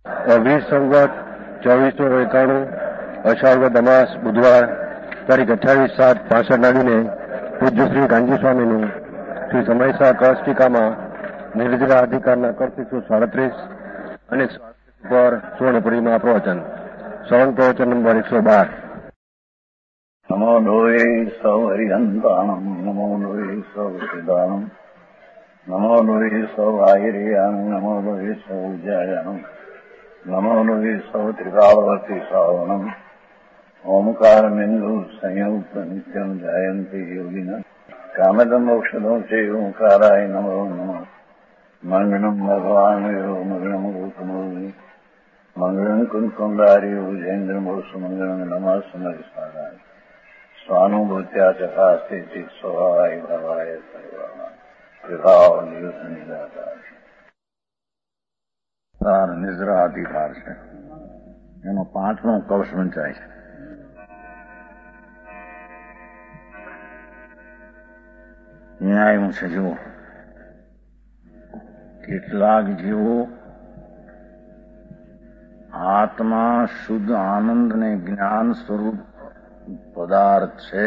20 સંવત 2491 અષાઢ અમાસ બુધવાર તારીખ 28/7/65 પૂજ્ય શ્રી ગાંધી સ્વામીનું શ્રી સમયસા કળશ ટીકામાં નિર્જરા અધિકારના કળ 137 અને પર સુવર્ણપુરીમાં પ્રવચન શ્રવણ પ્રવચન નંબર 112. નમો લોહે સૌ હરિહંતાણમ નમો લોહે સૌ સિદાનમ નમો લોહે સૌ આયર્યાણમ નમો લોહે સૌ જયાણમ નમો લોહે સૌ ત્રિકાવતી સાવણમ ઓમકાર બિંદુ સંયુક્ત નિત્યમ જયંતી યોગિન કામદમ મોક્ષદો છે ઓંકારાય નમો નમઃ મંગળમ ભગવાન મંગળમ ગૌતમોની મંગળમ કુંકુંડારી ઉજેન્દ્રમોષ મંગળમ નમઃ સમરિસારાય સ્વાનુભૂત્યા ચકાસ્તી સ્વભાવાય ભવાય સર્વા વિભાવ નિયુત નિરાધાર નિદ્રા અધિકાર છે. એનો 5મો કવચ વંચાય છે. અહીંયા આવ્યું છે. જુઓ, કેટલાક જીવો આત્મા શુદ્ધ આનંદ ને જ્ઞાન સ્વરૂપ પદાર્થ છે,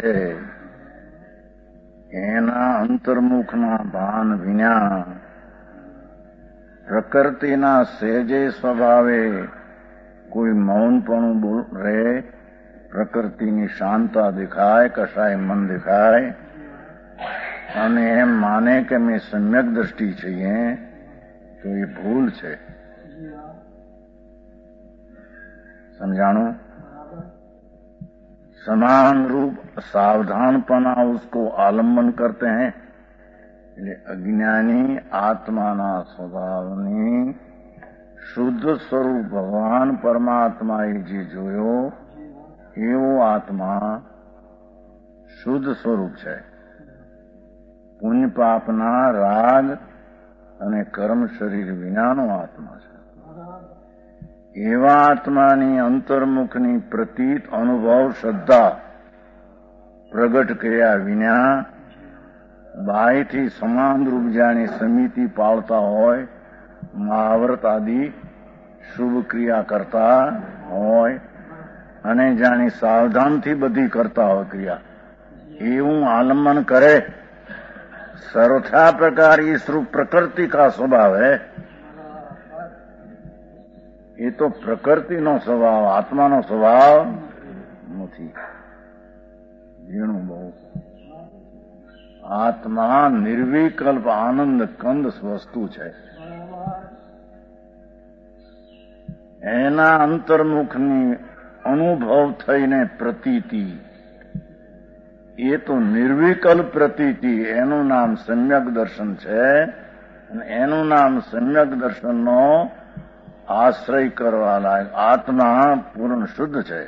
એના અંતર્મુખના ભાન વિના પ્રકૃતિના સહેજે સ્વભાવે કોઈ મૌનપણું રહે, પ્રકૃતિની શાંતા દેખાય, કશાય મન દેખાય અને એમ માને કે મેં સમ્યક દ્રષ્ટિ છીએ, તો એ ભૂલ છે. समझाणु? समान रूप सावधानपना उसको आलंबन करते हैं. એટલે અજ્ઞાની આત્માના સ્વભાવની શુદ્ધ સ્વરૂપ ભગવાન પરમાત્માએ જે જોયો એવો આત્મા શુદ્ધ સ્વરૂપ છે. પુણ્ય પાપના રાગ અને કર્મ શરીર વિનાનો આત્મા છે. એવા આત્માની અંતર્મુખની પ્રતીત અનુભવ શ્રદ્ધા પ્રગટ કર્યા વિના બાહ્યથી સમાન રૂપ જાણી સમિતિ પાળતા હોય, મહાવ્રત આદિ શુભ ક્રિયા કરતા હોય અને જાણી સાવધાનથી બધી કરતા હોય ક્રિયા, એવું આલંબન કરે. सर्वथा प्रकार इस रूप प्रकृति का स्वभाव है. ये तो प्रकृतिનો સ્વભાવ, આત્માનો સ્વભાવ નથી. ઝીણું બહુ. આત્મા નિર્વિકલ્પ આનંદ કંદ વસ્તુ છે. એના અંતર્મુખની અનુભવ થઈને પ્રતીતિ, એ તો નિર્વિકલ્પ પ્રતીતિ, એનું નામ સમ્યક દર્શન છે. અને એનું નામ સમ્યક દર્શનનો આશ્રય કરવા લાયક આત્મા પૂર્ણ શુદ્ધ છે.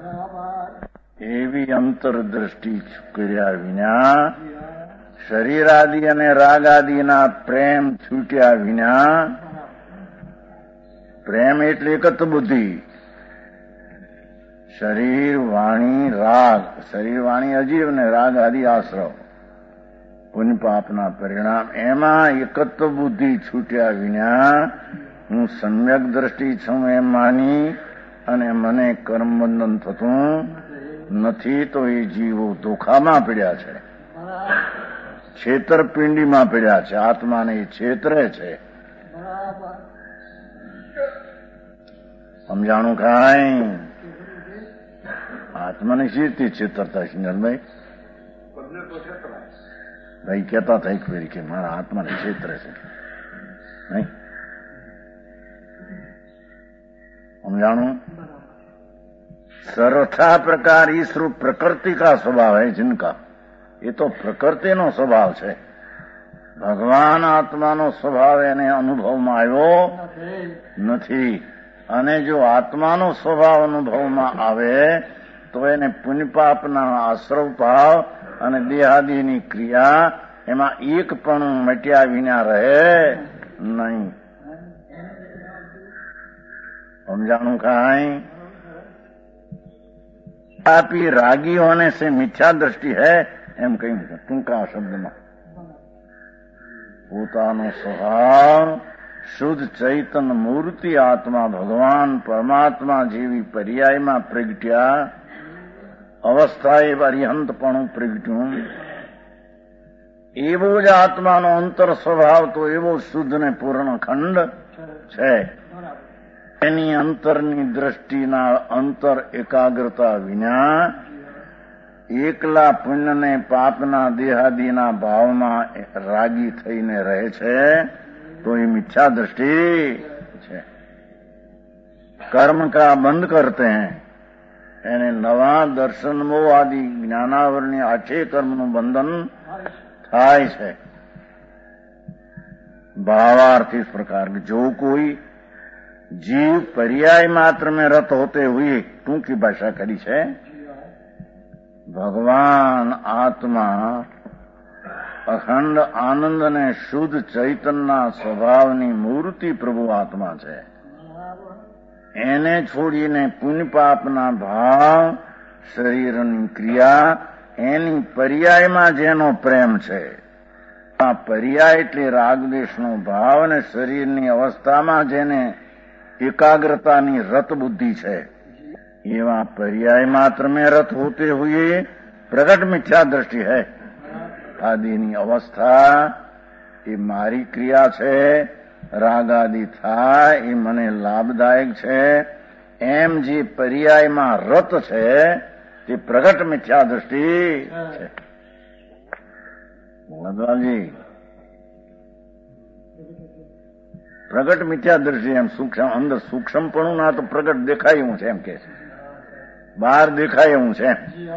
એવી અંતરદ્રષ્ટિ કર્યા વિના, શરીર આદિ અને રાગ આદિના પ્રેમ છૂટ્યા વિના, પ્રેમ એટલે એકત્ર બુદ્ધિ, શરીર વાણી રાગ, શરીર વાણી અજીવ ને રાગ આદિ આશ્રવ, પુણ્ય પાપના પરિણામ, એમાં એકત્વ બુદ્ધિ છૂટ્યા વિના હું સમ્યક દ્રષ્ટિ છું એમ માની અને મને કર્મબંધન થતું નથી, તો એ જીવો ધોખામાં પડ્યા છે, છેતરપિંડીમાં પડ્યા છે. આત્માને એ છેતરે છે. સમજાણું કાંઈ? આત્માને શી રીતે છેતરતા છે નરભાઈ? ભાઈ કહેતા હતા એક ફેરી કે મારા આત્માને છેતરે છે, નહીં? समझाणु? सर्वथा प्रकार इस रूप प्रकृति का स्वभाव है जिनका, ये तो પ્રકૃતિનો સ્વભાવ છે. ભગવાન આત્માનો સ્વભાવ એને અનુભવમાં આવ્યો નથી. અને જો આત્માનો સ્વભાવ અનુભવમાં આવે તો એને પુણ્યપાપના આશ્રવ ભાવ અને દેહાદિની ક્રિયા એમાં એક પણ મટ્યા વિના રહે નહીં. समझाणु काई? पापी रागी होने से मिथ्या दृष्टि है एम कहीं टूंका शब्द में પોતાનો સ્વભાવ શુદ્ધ ચૈતન મૂર્તિ આત્મા ભગવાન પરમાત્મા જેવી પર્યાયમાં પ્રગટ્યા, અવસ્થાએ અરિહંતપણું પ્રગટ્યું. એવો જ આત્માનો અંતર સ્વભાવ તો એવો શુદ્ધ ને પૂર્ણ ખંડ છે. એની અંતરની દ્રષ્ટિના અંતર એકાગ્રતા વિના એકલા પુણ્ય ને પાપના દેહાદીના ભાવમાં રાગી થઈને રહે છે, તો એ મિથ્યા દ્રષ્ટિ છે. કર્મ કા બંધ કરતે હૈ, એને નવા દર્શન મોહ આદि જ્ઞानावरणीय अच्छे કર્મનું બંધન થાય છે. भावार्थ इस प्रकार के जो कोई जीव पर्याय मात्र में रत होते हुए टूंकी भाषा करी છે, ભગવાન આત્મા અખંડ આનંદ અને શુદ્ધ ચૈતનના સ્વભાવની મૂર્તિ પ્રભુ આત્મા છે. એને છોડીને પુણ્ય પાપના ભાવ, શરીરની ક્રિયા, એની પર્યાયમાં જેનો પ્રેમ છે, આ પર્યાય એટલે રાગદ્વેષનો ભાવ અને શરીરની અવસ્થામાં જેને એકાગ્રતાની રત બુદ્ધિ છે, એવા पर्याय मात्र में रत होते हुए प्रकट मिथ्या दृष्टि है. आदिनी अवस्था એ મારી ક્રિયા છે, રાગ આદિ થાય એ મને લાભદાયક છે, એમ જે પર્યાયમાં રત છે તે પ્રગટ મિથ્યા દૃષ્ટિ છે. લદવાલજી, પ્રગટ મિથ્યા દૃષ્ટિ એમ સૂક્ષ્મ અંદર સૂક્ષ્મપણું ના તો પ્રગટ દેખાય એવું છે એમ કે છે, बाहर दिखाए हूं से.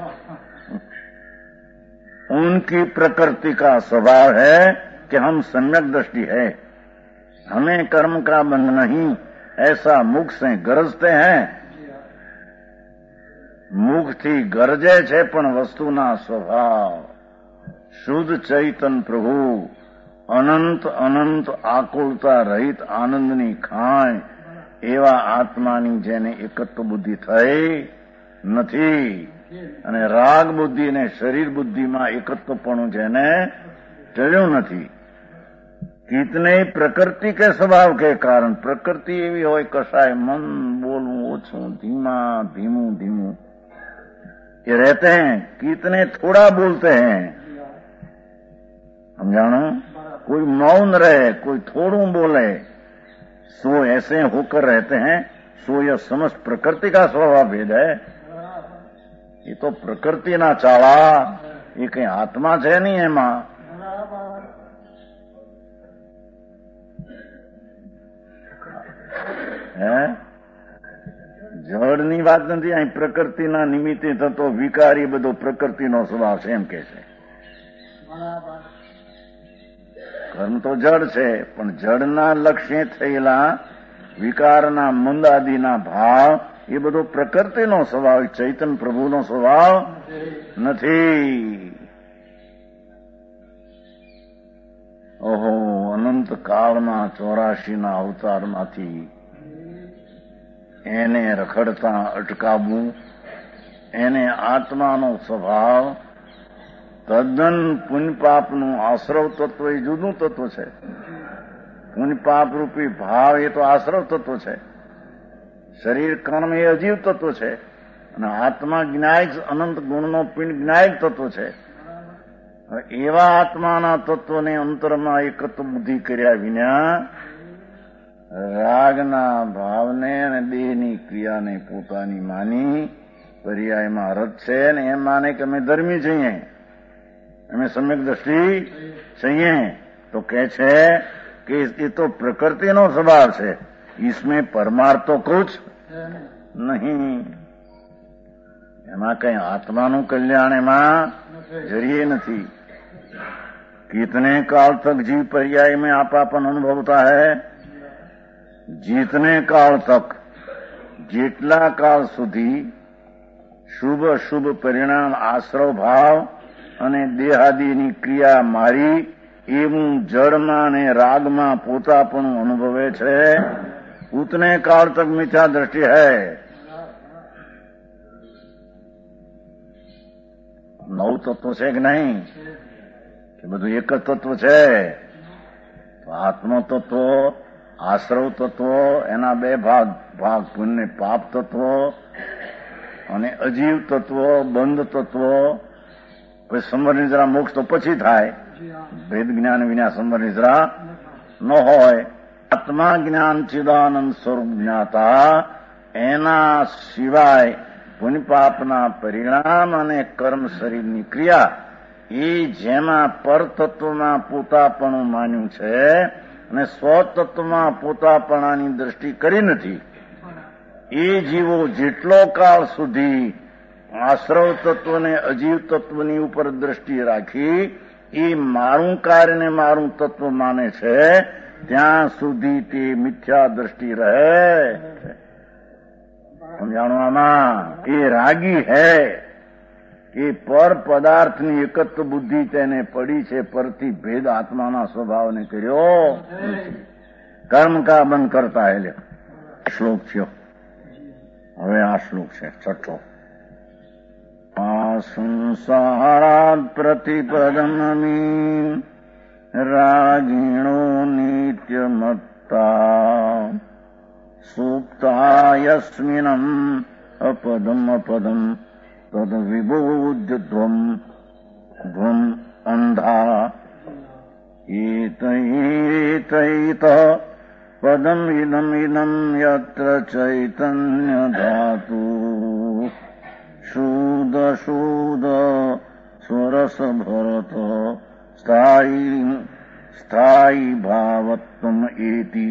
उनकी प्रकृति का स्वभाव है कि हम सम्यक दृष्टि है, हमें कर्म का बंध नहीं, ऐसा मुख से गरजते हैं. મુખથી ગરજે છે પણ વસ્તુના સ્વભાવ શુદ્ધ ચૈતન પ્રભુ અનંત અનંત આકુળતા રહિત આનંદની ખાણ એવા આત્માની જેને એકત્વ બુદ્ધિ થઈ નથી, અને રાગ બુદ્ધિ અને શરીર બુદ્ધિમાં એકત્વપણું જેને ચડ્યું નથી. કિતને પ્રકૃતિ કે સ્વભાવ કે કારણ, પ્રકૃતિ એવી હોય કશાય મન બોલવું ઓછું, ધીમા ધીમું ધીમું ये रहते हैं, कितने थोड़ा बोलते हैं, हम जानो. कोई मौन रहे, कोई थोड़ू बोले, सो ऐसे होकर रहते हैं. सो यह समस्त प्रकृति का स्वभाव भेद है. ये तो प्रकृति ना चाला, ये कहीं आत्मा છે નહીં એમાં. હે જળની વાત નથી, અહીં પ્રકૃતિના નિમિત્તે થતો વિકારી બધો પ્રકૃતિનો સ્વભાવ છે એમ કે છે. કર્મ તો જળ છે, પણ જળના લક્ષ્ય થયેલા વિકારના મંદાદિના ભાવ એ બધો પ્રકૃતિનો સ્વભાવ, ચૈતન પ્રભુનો સ્વભાવ નથી. ઓહો, અનંત કાળમાં 84ના અવતારમાંથી એને રખડતા અટકાવવું, એને આત્માનો સ્વભાવ તદ્દન પુણ્યપાપનું આશ્રવ તત્વ એ જુદું તત્વ છે. પુણ્યપાપ રૂપી ભાવ એ તો આશ્રવ તત્વ છે, શરીર કર્મ એ અજીવ તત્વ છે, અને આત્મા જ્ઞાયક અનંત ગુણનો પિંડ જ્ઞાયક તત્વ છે. એવા આત્માના તત્વને અંતરમાં એકત્વ બુદ્ધિ કર્યા વિના રાગના ભાવને અને દેહની ક્રિયાને પોતાની માની પર્યાયમાં રત છે, ને એમ માને કે અમે ધર્મી છીએ, અમે સમ્યક દ્રષ્ટિ છીએ, તો કે છે કે એ તો પ્રકૃતિનો સ્વભાવ છે, इसमें परमार्थ तो कुछ नहीं. એમાં કઈ આત્માનું કલ્યાણ એમાં જરીએ નથી. कितने काल तक जीव पर्याय में आपापन अनुभवता है, जितने काल तक જેટલા કાળ સુધી શુભ અશુભ પરિણામ આશ્રવ ભાવ અને દેહાદિની ક્રિયા મારી એવું જળમાં અને રાગમાં પોતાપણું અનુભવે છે, ઉતને કાળ તક મિથ્યા દ્રષ્ટિ હૈ. નવ તત્વ છે કે નહીં, કે બધું એક જ તત્વ છે? તો આત્મ તત્વ આશ્રવ તત્વો એના બે ભાગ પુણ્ય પાપ તત્વો અને અજીવ તત્વો, બંધ તત્વો. પછી સંવર નિદ્રા મોક્ષ તો પછી થાય, ભેદ જ્ઞાન વિના સંવર નિદ્રા ન હોય. આત્મા જ્ઞાન ચિદાનંદ સ્વરૂપ જ્ઞાતા એના સિવાય પુણ્ય પાપના પરિણામ અને કર્મ શરીરની ક્રિયા એ જેમાં પરતત્વમાં પોતાપણું માન્યું છે અને સ્વતત્વમાં પોતાપણાની દ્રષ્ટિ કરી નથી, એ જીવો જેટલો કાળ સુધી આશ્રવ તત્વને અજીવ તત્વની ઉપર દ્રષ્ટિ રાખી એ મારું કાર્ય ને મારું તત્વ માને છે, ત્યાં સુધી તે મિથ્યા દ્રષ્ટિ રહે. સમજાણું આમાં? એ રાગી હૈ કે પર પદાર્થની એકત્વ બુદ્ધિ તેને પડી છે, પરથી ભેદ આત્માના સ્વભાવને કર્યો નથી. કર્મ કા બંધ કરતા હે. શ્લોક થયો. હવે આ શ્લોક છે 6. આ સંસારાત પ્રતિપદમી રાગીણો નિત્યમત્તા સુપ્તા યસ્મિનમ અપદમ તદ વિબોધ્ય ધ્વમ અંધા એતૈત પદમ ઇદમ યત્ર ચૈતન્ય ધાતુ શુદ્ધ સ્વરસ ભરત સ્થાયી ભાવત્વમ એતિ.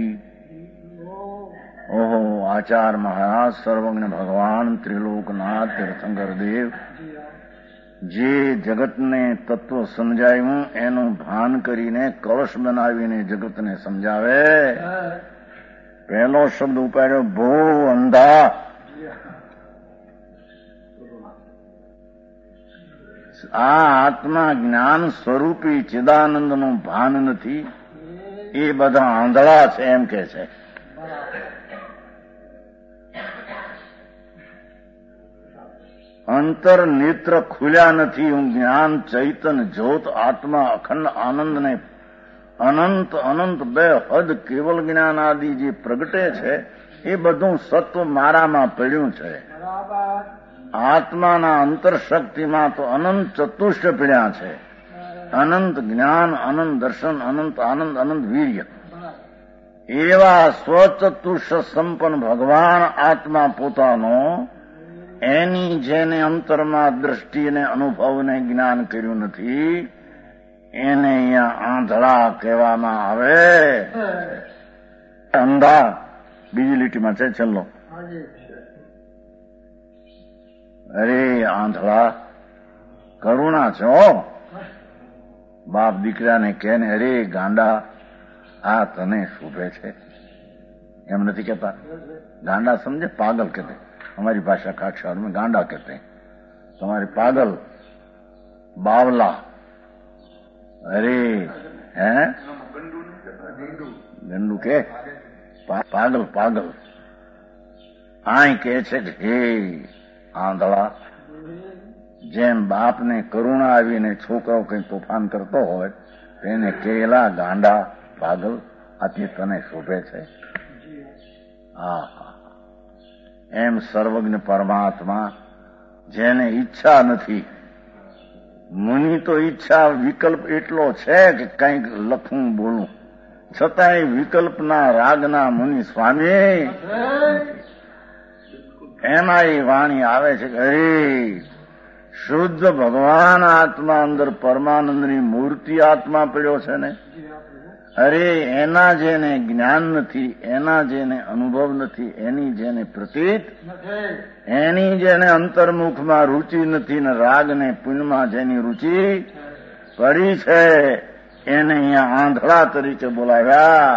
ઓહો, આચાર મહારાજ સર્વજ્ઞ ભગવાન ત્રિલોકનાથ તીર્થંકર દેવ જે જગતને તત્વ સમજાયું એનું ભાન કરીને કળશ બનાવીને જગતને સમજાવે. પહેલો શબ્દ ઉપાડ્યો ભો અંધા. આ આત્મા જ્ઞાન સ્વરૂપી ચિદાનંદનું ભાન નથી, એ બધા આંધળા છે એમ કે છે. અંતર નેત્ર ખુલ્યા નથી. હું જ્ઞાન ચૈતન જ્યોત આત્મા અખંડ આનંદને અનંત અનંત બે હદ કેવલ જ્ઞાન આદિ જે પ્રગટે છે એ બધું સત્વ મારામાં પડ્યું છે. આત્માના અંતર શક્તિમાં તો અનંત ચતુષ્ટ પીડ્યા છે. અનંત જ્ઞાન, અનંત દર્શન, અનંત આનંદ, અનંત વીર્ય. એવા સ્વચતુષ્ટ સંપન્ન ભગવાન આત્મા પોતાનો એની જેને અંતરમાં દ્રષ્ટિ અને અનુભવને જ્ઞાન કર્યું નથી એને અહીંયા આંધળા કહેવામાં આવે. અંધા બીજી લીટીમાં છે છેલ્લો. અરે આંધળા, કરુણા છે હો. બાપ દીકરાને કહે ને, અરે ગાંડા, આ તને શોભે છે, એમ નથી કહેતા? ગાંડા સમજે? પાગલ કહેते, हमारी भाषा काठियावाड़ में गांडा कहते हैं. तुम्हारे पागल, बावला, अरे हैं गंडू के पागल पागल. આય કહે છે કે હે આંધળા, જેમ બાપને કરુણા આવીને છોકરો કઈ તોફાન કરતો હોય તેને કેલા ગાંડા પાગલ, આથી તને શોભે છે. હા, એમ સર્વજ્ઞ પરમાત્મા જેને ઈચ્છા નથી. મુનિ તો ઈચ્છા વિકલ્પ એટલો છે કે કંઈક લખું બોલું, છતાંય વિકલ્પના રાગના મુનિ સ્વામી. એમાં એ વાણી આવે છે કે અરે શુદ્ધ ભગવાન આત્મા અંદર પરમાનંદની મૂર્તિ આત્મા પડ્યો છે ને. અરે એના જેને જ્ઞાન નથી, એના જેને અનુભવ નથી, એની જેને પ્રતીત, એની જેને અંતર્મુખમાં રુચિ નથી ને રાગ ને પુણ્યમાં જેની રુચિ પડી છે એને અહીંયા આંધળા તરીકે બોલાવ્યા.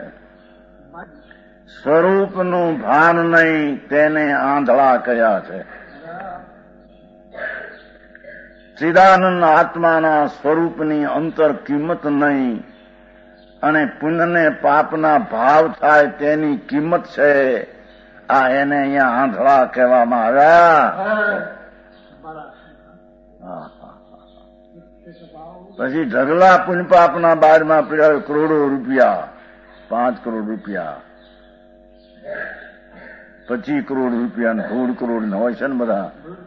સ્વરૂપનું ભાન નહીં તેને આંધળા કહ્યા છે. ચિદાનંદ આત્માના સ્વરૂપની અંતર કિંમત નહીં અને પુણ્યને પાપના ભાવ થાય તેની કિંમત છે. આ એને અહીંયા આંધળા કહેવામાં આવ્યા. પછી ઢગલા પુણ્ય પાપના બારમાં પીડ્યા કરોડો રૂપિયા, 5 કરોડ રૂપિયા, 25 કરોડ રૂપિયા ને 16 કરોડ હોય છે ને બધા.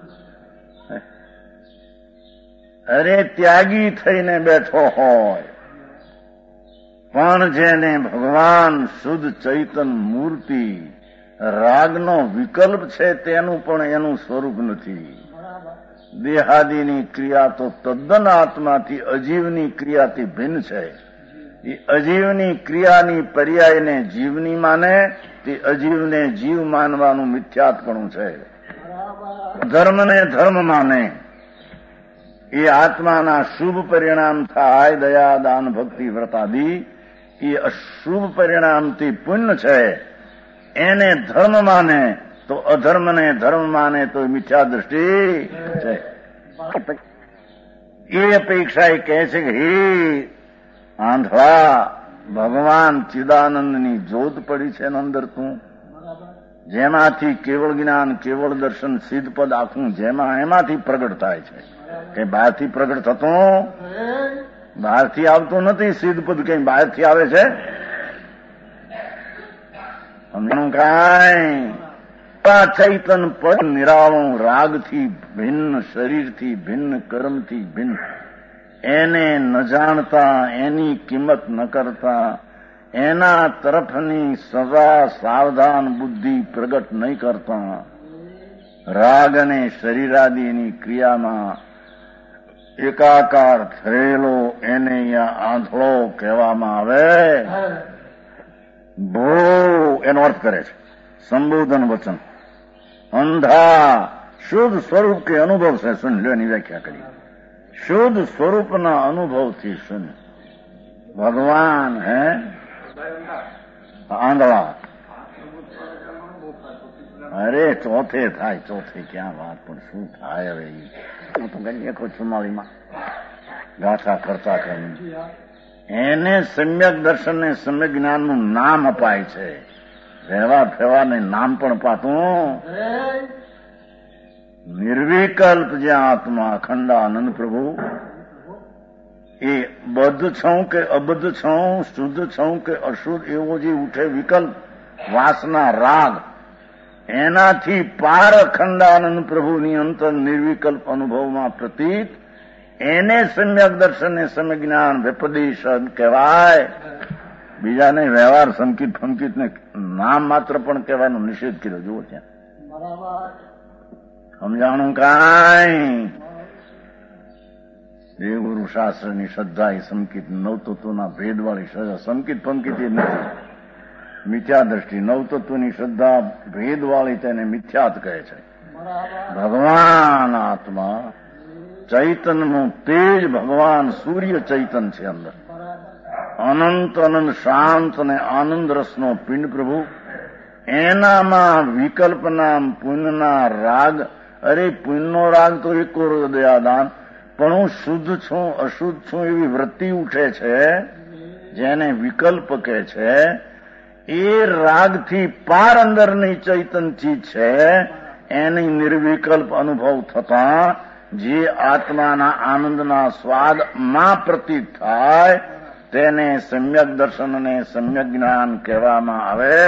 અરે ત્યાગી થઈને બેઠો હોય પણ જેને ભગવાન શુદ્ધ ચૈતન મૂર્તિ રાગનો વિકલ્પ છે તેનું પણ એનું સ્વરૂપ નથી. દેહાદિની ક્રિયા તો તદ્દન આત્માથી અજીવની ક્રિયાથી ભિન્ન છે. એ અજીવની ક્રિયાની પર્યાયને જીવની માને તે અજીવને જીવ માનવાનું મિથ્યાત્પણું છે. ધર્મને ધર્મ માને એ આત્માના શુભ પરિણામ થાય દયા દાન ભક્તિ વ્રતાદિ, એ અશુભ પરિણામથી પુણ્ય છે. એને ધર્મ માને તો અધર્મને ધર્મ માને તો મિથ્યા દ્રષ્ટિ છે. એ અપેક્ષા એ કહે છે કે હે આંધળા, ભગવાન ચિદાનંદની જ્યોત પડી છે ને અંદર તું, જેમાંથી કેવળ જ્ઞાન કેવળ દર્શન સિદ્ધપદ આખું જેમાં એમાંથી પ્રગટ થાય છે. કે બહારથી પ્રગટ થતું, બહારથી આવતું નથી. સિદ્ધપદ કઈ બહારથી આવે છે? કાંઈ ચૈતન પદ નિરાળું, રાગથી ભિન્ન, શરીરથી ભિન્ન, કર્મથી ભિન્ન, એને ન જાણતા, એની કિંમત ન કરતા, એના તરફની સદા સાવધાન બુદ્ધિ પ્રગટ નહીં કરતા, રાગ અને શરીરાદિની ક્રિયામાં એકાકાર થયેલો એને અહીંયા આંધળો કહેવામાં આવે. ભો એનો અર્થ કરે છે સંબોધન વચન. અંધા શુદ્ધ સ્વરૂપ કે અનુભવ છે શૂન્ય. એની વ્યાખ્યા કરી. શુદ્ધ સ્વરૂપના અનુભવથી શૂન્ય. ભગવાન હે આંધળા. અરે ચોથે થાય, ચોથે ક્યાં વાત, પણ શું થાય હવે? હું તો ગણી શકો 44માં ગાથા કરતા કરી. એને સમ્યક દર્શન ને સમ્યક જ્ઞાનનું નામ અપાય છે. રહેવા ફેવાને નામ પણ પાતું. નિર્વિકલ્પ જ્યાં આત્મા અખંડાનંદ પ્રભુ, એ બદ્ધ છું કે અબદ્ધ છું, શુદ્ધ છું કે અશુદ્ધ, એવો જે ઉઠે વિકલ્પ, વાસના, રાગ, એનાથી પાર અખંડાનંદ પ્રભુની અંતર નિર્વિકલ્પ અનુભવમાં પ્રતીત, એને સમ્યક દર્શન ને સમ્યક જ્ઞાન વ્યપદેશ કહેવાય. બીજાને વ્યવહાર સંકિત ફંકિત ને નામ માત્ર પણ કહેવાનો નિષેધ કર્યો. જુઓ ત્યાં સમજાણું કાંઈ. દેવગુરુ શાસ્ત્રની શ્રદ્ધા એ સંકિત નવતત્વના ભેદવાળી શ્રદ્ધા, સંકિત ફંકિત એ નથી, મિથ્યા દ્રષ્ટિ. નવતત્વની શ્રદ્ધા ભેદવાળી તેને મિથ્યાત કહે છે. ભગવાન આત્મા ચૈતનનું તેજ, ભગવાન સૂર્ય ચૈતન છે અંદર. અનંત અનંત શાંત અને આનંદ રસનો પિંડ પ્રભુ, એનામાં વિકલ્પના પુણ્યના રાગ. અરે પુણ્યનો રાગ તો એક દયાદાન, પણ હું શુદ્ધ છું અશુદ્ધ છું એવી વૃત્તિ ઉઠે છે, જેને વિકલ્પ કહે છે. એ રાગથી પાર અંદરની ચૈતન ચીજ છે. એની નિર્વિકલ્પ અનુભવ થતા જે આત્માના આનંદના સ્વાદમાં પ્રતીત થાય તેને સમ્યક દર્શન અને સમ્યક જ્ઞાન કહેવામાં આવે.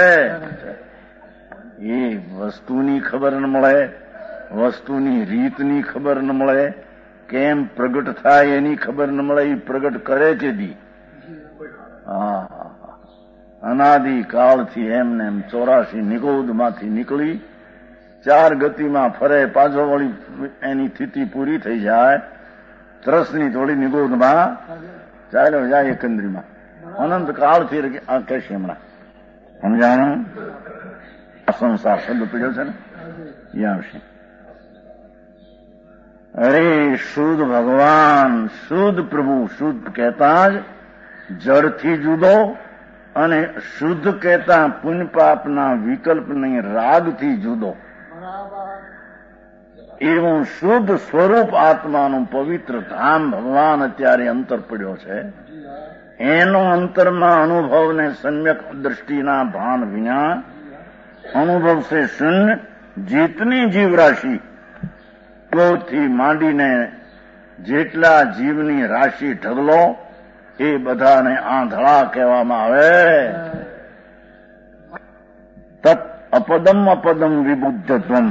એ વસ્તુની ખબર ન મળે, વસ્તુની રીતની ખબર ન મળે, કેમ પ્રગટ થાય એની ખબર ન મળે. એ પ્રગટ કરે છે દી. અનાદિ કાળથી એમને એમ 84 નિગોદમાંથી નીકળી 4 ગતિમાં ફરે, પાછો વળી એની સ્થિતિ પૂરી થઈ જાય, ત્રસની થોડી નિગોદમાં ચાલ્યો જાય એકંદરીમાં. અનંત કાળથી આ કહેશે હમણાં સમજાણું. સંસાર શબ્દ પીડ્યો છે ને એ આવશે. અરે શુદ્ધ ભગવાન, શુદ્ધ પ્રભુ, શુદ્ધ કહેતા જ જળથી જુદો અને શુદ્ધ કહેતા પુણ્ય પાપના વિકલ્પની રાગથી જુદો. એવું શુદ્ધ સ્વરૂપ આત્માનું પવિત્ર ધામ ભગવાન અત્યારે અંતર પડ્યો છે. એનો અંતરમાં અનુભવને સમ્યક દ્રષ્ટિના ભાન વિના અનુભવ છે શૂન્ય. જીતની જીવરાશિ થી માંડીને જેટલા જીવની રાશિ ઢગલો એ બધાને આંધળા કહેવામાં આવે. તત અપદમ અપદમ વિબુદ્ધત્વમ.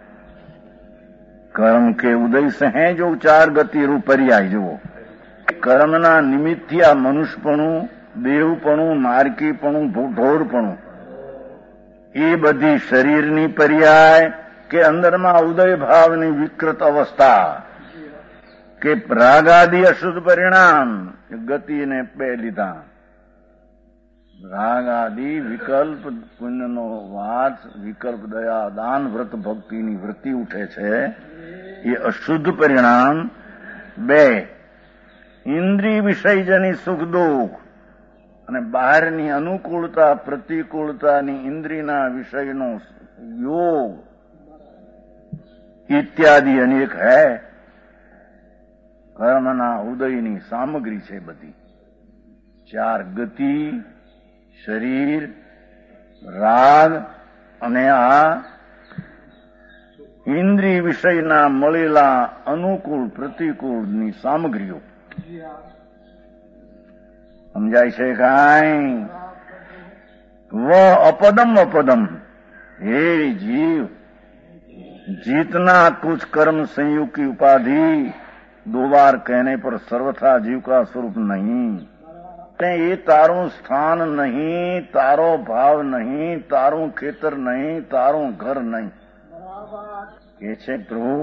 કર્મ કે ઉદય સહેજો ચાર ગતિ રૂપ પર્યાય જુઓ. કર્મના નિમિત્તથી આ મનુષ્યપણું, દેવપણું, માર્ગીપણું, ઢોરપણું એ બધી શરીરની પર્યાય કે અંદરમાં ઉદય ભાવની વિકૃત અવસ્થા કે રાગાદી અશુદ્ધ પરિણામ ગતિને બે લીધા. રાગાદી વિકલ્પ પુણ્યનો વાદ, વિકલ્પ દયા દાન વ્રત ભક્તિની વૃત્તિ ઉઠે છે એ અશુદ્ધ પરિણામ. બે ઇન્દ્રિય વિષયજની સુખ દુઃખ અને બહારની અનુકૂળતા પ્રતિકૂળતાની ઇન્દ્રિયના વિષયનો યોગ ઇત્યાદિ અનેક હૈ. કર્મના ઉદયની સામગ્રી છે બધી. ચાર ગતિ, શરીર, રાગ અને આ ઇન્દ્રિય વિષયના મળેલા અનુકૂળ પ્રતિકૂળની સામગ્રીઓ. સમજાય છે કાંઈ? વ અપદમ અપદમ. हे जीव, जीतना कुछ कर्म संयोग की उपाधि दो बार कहने पर सर्वथा जीव का स्वरूप नहीं. ये तारों स्थान नहीं, तारो भाव नहीं, तारों खेतर नहीं, तारों घर नहीं. કે છે પ્રભુ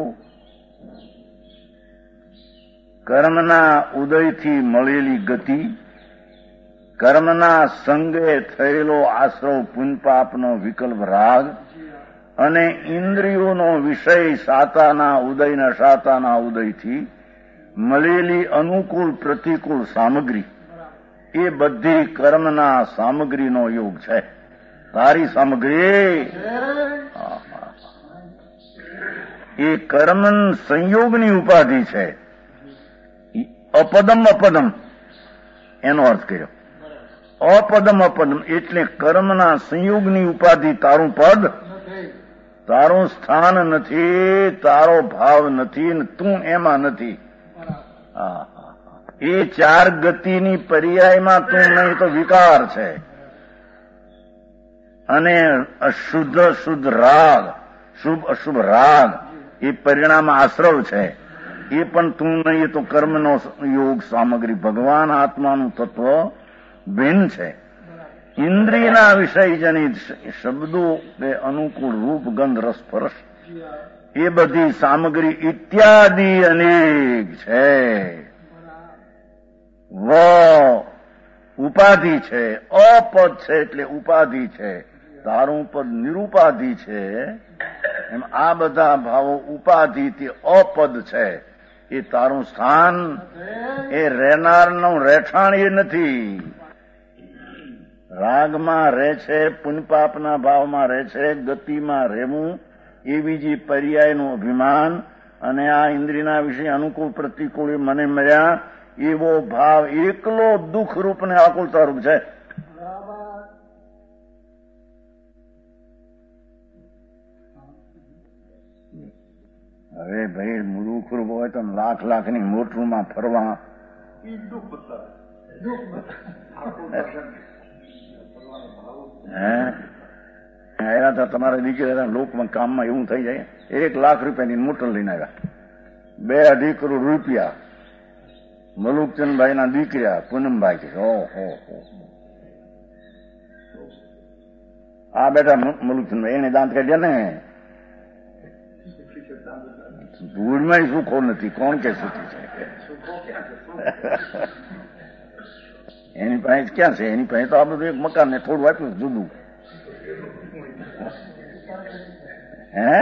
કર્મના ઉદયથી મળેલી ગતિ, કર્મના સંગે થયેલો આશ્રવ પુણ્યપાપનો વિકલ્પ રાગ અને ઇન્દ્રિયોનો વિષય સાતાના ઉદયના સાતાના ઉદયથી મળેલી અનુકૂળ પ્રતિકૂળ સામગ્રી એ બધી કર્મના સામગ્રીનો યોગ છે. તારી સામગ્રી એ કર્મ સંયોગની ઉપાધિ છે. અપદમ અપદમ એનો અર્થ કર્યો. અપદમ અપદમ એટલે કર્મના સંયોગની ઉપાધિ તારું પદ, તારું સ્થાન નથી, તારો ભાવ નથી ને તું એમાં નથી. એ ચાર ગતિની પર્યાયમાં તું નહીં તો વિકાર છે. અને અશુદ્ધ શુદ્ધ રાગ, શુભ અશુભ રાગ એ પરિણામ આશ્રવ છે. એ પણ તું નહીં, એ તો કર્મનો યોગ સામગ્રી. ભગવાન આત્માનું તત્વ ભિન્ન છે. ઇન્દ્રિયના વિષય જનિત શબ્દો કે અનુકૂળ રૂપ ગંધ રસ સ્પર્શ એ બધી સામગ્રી ઇત્યાદિ અનેક છે. વ ઉપાધિ છે, અપદ છે એટલે ઉપાધિ છે. તારું પદ નિરુપાધિ છે. એમ આ બધા ભાવો ઉપાધિથી અપદ છે. એ તારું સ્થાન, એ રહેનારનું રહેઠાણ એ નથી. રાગમાં રહે છે, પુણ્યપાપના ભાવમાં રહે છે, ગતિમાં રહેવું એવી જે પર્યાયનું અભિમાન અને આ ઇન્દ્રિયના વિશે અનુકૂળ પ્રતિકૂળ મને મળ્યા એવો ભાવ એકલો દુઃખ રૂપ ને આકુલતા રૂપ છે. હવે ભાઈ દુઃખ રૂપ હોય તો લાખ લાખની મોટરમાં ફરવા આવ્યા હતા તમારા દીકરા લોકમાં કામમાં એવું થઈ જાય. 1 લાખ રૂપિયાની મોટર લઈને આવ્યા. 2-2.5 કરોડ રૂપિયા મલુકચંદભાઈ ના દીકરા પૂનમભાઈ કે ઓહો આ બેટા મલુકચંદભાઈ એને દાંત કાઢ્યા ને ધૂળમાં સુખો નથી. કોણ કે સુખી છે? એની પાસે ક્યાં છે? એની પાસે તો આ બધું એક મકાન ને થોડું આપ્યું જુદું. હે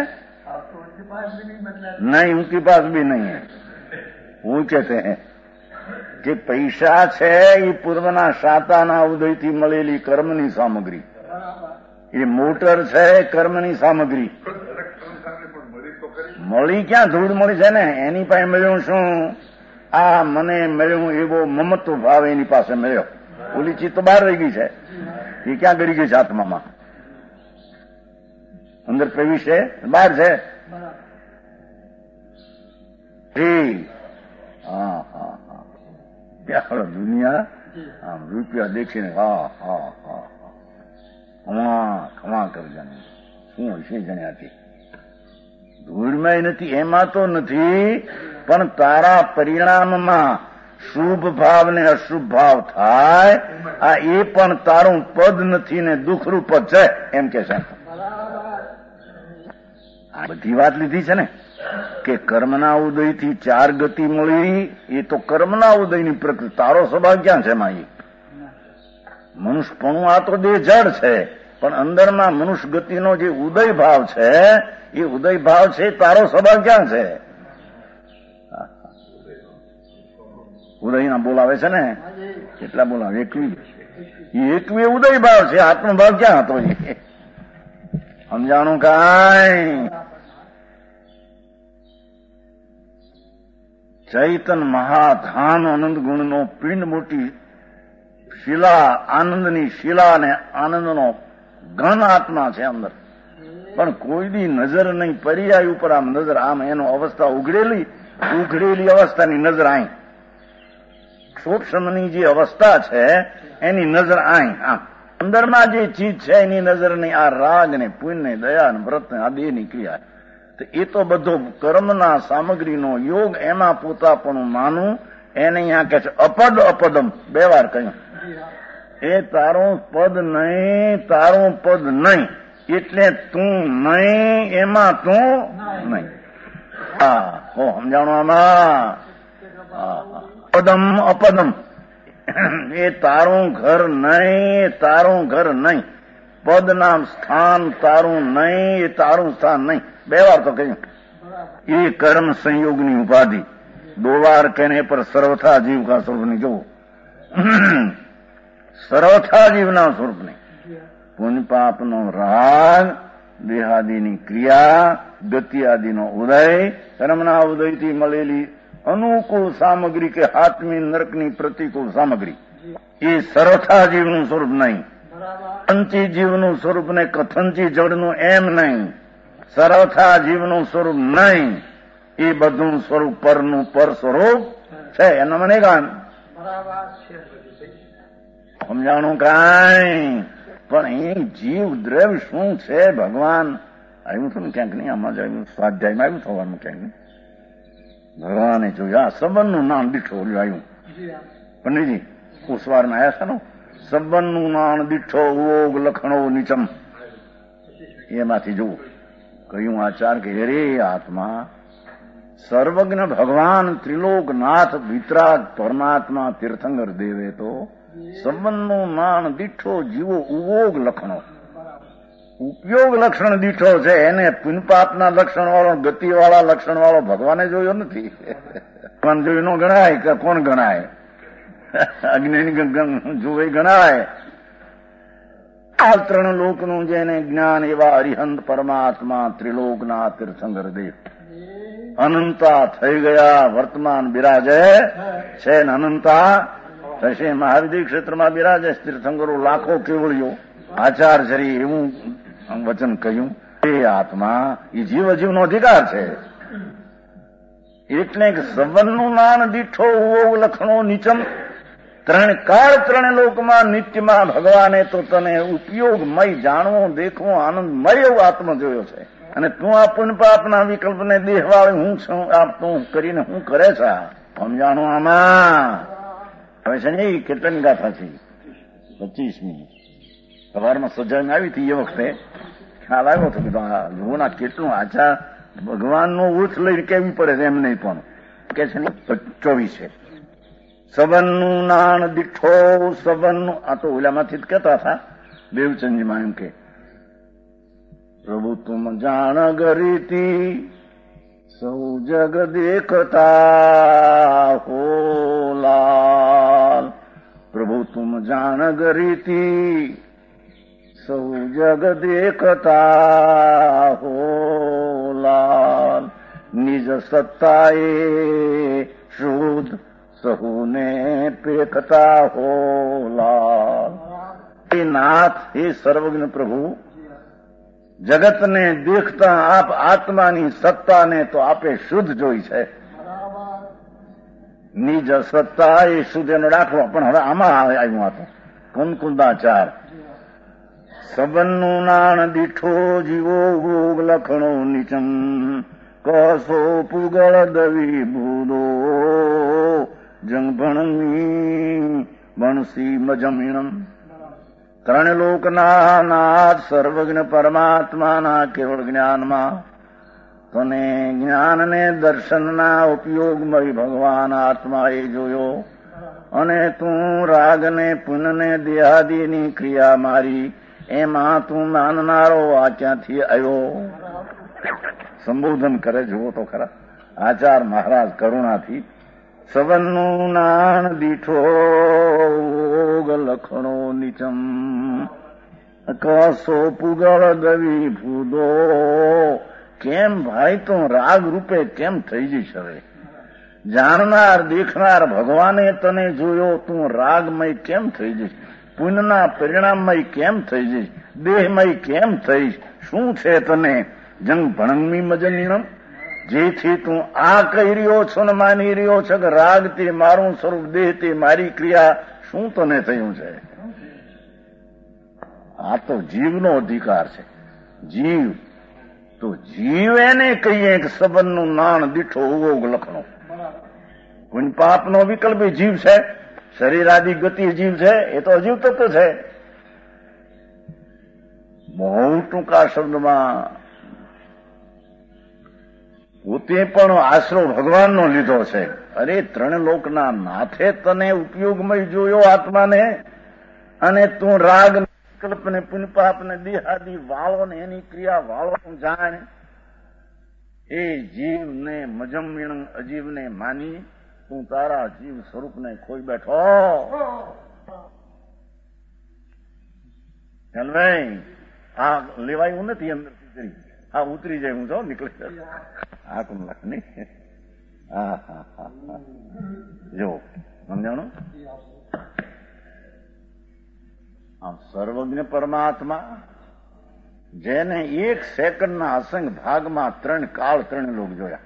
નહીં, ઉનકી પાસ ભી નહીં હૈ. હું કહેતે હૈ કે પૈસા છે એ પૂર્વના શાતાના ઉદયથી મળેલી કર્મની સામગ્રી. એ મોટર છે કર્મની સામગ્રી. મળી ક્યાં? ધૂળ મળી છે ને એની પાસે મળ્યું શું? આ મને મળ્યું એવો મમત્વ ભાવ એની પાસે મળ્યો. ઓલી ચીજ તો બહાર રહી ગઈ છે. એ ક્યાં ગળી ગઈ છે? આત્મામાં અંદર પ્રવેશ છે, બહાર છે. દુનિયા આમ રૂપિયા દેખીને હા હા હા ખમા કરજા શું હશે જણાતી ધૂળમાં નથી, એમાં તો નથી, પણ તારા પરિણામમાં શુભ ભાવ ને અશુભ ભાવ થાય, આ એ પણ તારું પદ નથી ને દુઃખરૂપ પદ છે એમ કે છે. આ બધી વાત લીધી છે ને કે કર્મના ઉદયથી 4 ગતિ મળી, એ તો કર્મના ઉદયની પ્રકૃતિ, તારો સ્વભાવ ક્યાં છે એમાં? એ મનુષ્યપણું આ તો દેહ જડ છે, પણ અંદરમાં મનુષ્ય ગતિનો જે ઉદય ભાવ છે, એ ઉદય ભાવ છે, તારો સ્વભાવ ક્યાં છે? ઉદયના બોલાવે છે ને, કેટલા બોલાવે? 21 ઉદય ભાવ છે, આત્મભાવ ક્યાં હતો? એ સમજાણું કાંઈ? ચૈતન મહાધાન આનંદ ગુણનો પિંડ મોટી શિલા, આનંદની શિલા અને આનંદનો ઘન આત્મા છે અંદર, પણ કોઈ દી નજર નહીં, પર્યાય ઉપર આમ નજર, આમ એનો અવસ્થા ઉઘડેલી અવસ્થાની નજર આઈ, સૂક્ષ્મની જે અવસ્થા છે એની નજર આઈ, આમ અંદરમાં જે ચીજ છે એની નજર નહીં. આ રાગ ને પુણ્ય ને દયા ને વ્રત ને આ દેહની ક્રિયા, તો એ તો બધો કર્મના સામગ્રીનો યોગ, એમાં પોતાપણું માનું, એને અહીંયા કે છે અપદ અપદમ, 2 વાર કહ્યું. એ તારું પદ નહીં, એટલે તું નહીં, એમાં તું નહીં. હા હો, સમજાણું આમાં? પદમ અપદમ, એ તારું ઘર નહીં, પદ નામ સ્થાન તારું નહીં, એ તારું સ્થાન નહીં. 2 વાર તો કહ્યું. એ કર્મ સંયોગની ઉપાધિ, 2 વાર કહીને પર સર્વથા જીવ કા સ્વરૂપની જોવું, સર્વથા જીવના સ્વરૂપની. પુણ્ય પાપનો રાગ, દેહાદિની ક્રિયા, ગતિ આદિનો ઉદય, કર્મના ઉદયથી મળેલી અનુકૂળ સામગ્રી કે આત્મી નરકની પ્રતિકૂળ સામગ્રી, એ સર્વથા જીવનું સ્વરૂપ નહીં. કથનચી જીવનું સ્વરૂપ ને કથનચી જળનું એમ નહીં, સર્વથા જીવનું સ્વરૂપ નહીં. એ બધું સ્વરૂપ પરનું પર સ્વરૂપ છે, એનો મને ગાન સમજાણું કાંઈ? પણ એ જીવ દ્રવ્ય શું છે? ભગવાન આવ્યું હતું ને ક્યાંક નહીં, આમાં જ આવ્યું, સ્વાધ્યાયમાં આવ્યું થવાનું ક્યાંક નહીં. ભગવાને જોયું આ સંબંધનું નામ દીઠો આવ્યું. પંડિતજી કુશવારમાં આવ્યા છે ને, સંબંધનું નામ દીઠો ઓગ લખણો નીચમ, એમાંથી જોવું કહ્યું આચાર કે રે આત્મા સર્વજ્ઞ ભગવાન ત્રિલોકનાથ વિતરાગ પરમાત્મા તીર્થંકર દેવે તો સંબંધનું નાણ દીઠો જીવો ઉગોગ લખણો, ઉપયોગ લક્ષણ દીઠો છે, એને પુનપાપના લક્ષણ વાળો, ગતિ વાળા લક્ષણ વાળો ભગવાને જોયો નથી. ભગવાન જોયું ન ગણાય કે કોણ ગણાય? અજ્ઞાની જોવે ગણાય. આ 3 લોકનું જેને જ્ઞાન એવા અરિહંત પરમાત્મા ત્રિલોકના તીર્થંકર દેવ અનંતા થઈ ગયા, વર્તમાન બિરાજે છે ને અનંતા થશે. મહાવિદ્ય ક્ષેત્રમાં બિરાજે તીર્થંકરો લાખો કેવળીઓ, આચાર્યશ્રી એવું વચન કહ્યું. એ આત્મા એ જીવનો અધિકાર છે. એટલે સંબંધનું નાન દીઠો લખણો નીચમ, 3 કાળ 3 લોકમાં નિત્યમાં ભગવાને તો તને ઉપયોગમય, જાણવો દેખવો આનંદમય એવો આત્મા જોયો છે. અને તું આ પુણ્ય પાપના વિકલ્પને દેહવાળી હું છું, આપ તું કરીને હું કરે છે? સમજાણું આમાં? હવે છે ને એ કેટલાની ગાથા છે? 25મી. સવારમાં સજામાં આવી હતી, એ વખતે ખ્યાલ આવ્યો હતો કે જોના કેટલું આચા ભગવાનનો ઉર્થ લઈને કેવી પડે છે એમ નહીં, પણ કે છે ને 24 છે. સંબંધનું નાણ દીઠો, સંબંધનું, આ તો ઓલામાંથી જ કહેતા હતા દેવચંદજીમાં, એમ કે પ્રભુ તુમ જાણ ગરીતી સૌ જગ દેખતા હો લાલ, પ્રભુ તુમ જાણ ગરીતી સૌ જગ દેખતા હો લાલ, નિજ સત્તાએ શુદ્ધ સહુને પેખતા હો લાલ. એ નાથ, એ સર્વજ્ઞ પ્રભુ, જગતને દેખતા આપ આત્માની સત્તાને તો આપે શુદ્ધ જોઈ છે, નિજ સત્તા એ સુધીનો દાખલો. પણ હવે આમાં આવ્યું આ તો કુંકુંદાચાર. સબનનું નાણ દીઠો જીવો ભોગ લખણો નીચમ કસો પુગળ દવી ભૂદો જંગ ભણમી ભણસી મજમીણમ. ત્રણ લોકના નાથ સર્વજ્ઞ પરમાત્માના કેવળ જ્ઞાનમાં તને જ્ઞાનને દર્શનના ઉપયોગમય ભગવાન આત્માએ જોયો અને તું રાગને પુનને દેહાદીની ક્રિયા મારી એમાં તું માનનારો આ ક્યાંથી આવ્યો? સંબોધન કરે જુઓ તો ખરા આચાર મહારાજ કરુણાથી. સવનનું નાણ દીઠો લખણો નીચમ કસો પુગળ દવી ભૂદો. કેમ ભાઈ તું રાગ રૂપે કેમ થઈ જઈશ? હવે જાણનાર દેખનાર ભગવાને તને જોયો, તું રાગમય કેમ થઈ જઈશ? પુણ્યના પરિણામમય કેમ થઈ જઈશ? દેહમય કેમ થઈશ? શું છે તને? જંગ ભણંગમી મજનીણમ. જેથી તું આ કહી રહ્યો છો ને માની રહ્યો છો કે રાગ તે મારું સ્વરૂપ, દેહ તે મારી ક્રિયા, શું તને થયું છે? આ તો જીવનો અધિકાર છે. જીવ તો જીવ એને કહીએ કે સબનનું નાણ દીઠો ઉગોગ લખણો. પુણ્ય પાપનો વિકલ્પ જીવ છે. શરીર આદિ ગતિ જીવ છે, એ તો અજીવ તત્વ છે. બહુ ટૂંકા શબ્દમાં પોતે પણ આશરો ભગવાનનો લીધો છે. અરે ત્રણ લોકના નાથે તને ઉપયોગમય જોયો આત્માને, અને તું રાગ વિકલ્પને પુનપાપને દેહાદી વાળો ને એની ક્રિયા વાળો જાણ. એ જીવને મજમીણ અજીવને માની તું તારા જીવ સ્વરૂપને ખોઈ બેઠો. ભાઈ આ લેવાયું નથી અંદરથી કરી, આ ઉતરી જાય. હું જો નીકળી જાય આ કોણ લાખ નહી. હા હા હા હા જો સમજાણું. આમ સર્વજ્ઞ પરમાત્મા જેને એક સેકન્ડના અસંગ ભાગમાં ત્રણ કાળ ત્રણ લોક જોયા,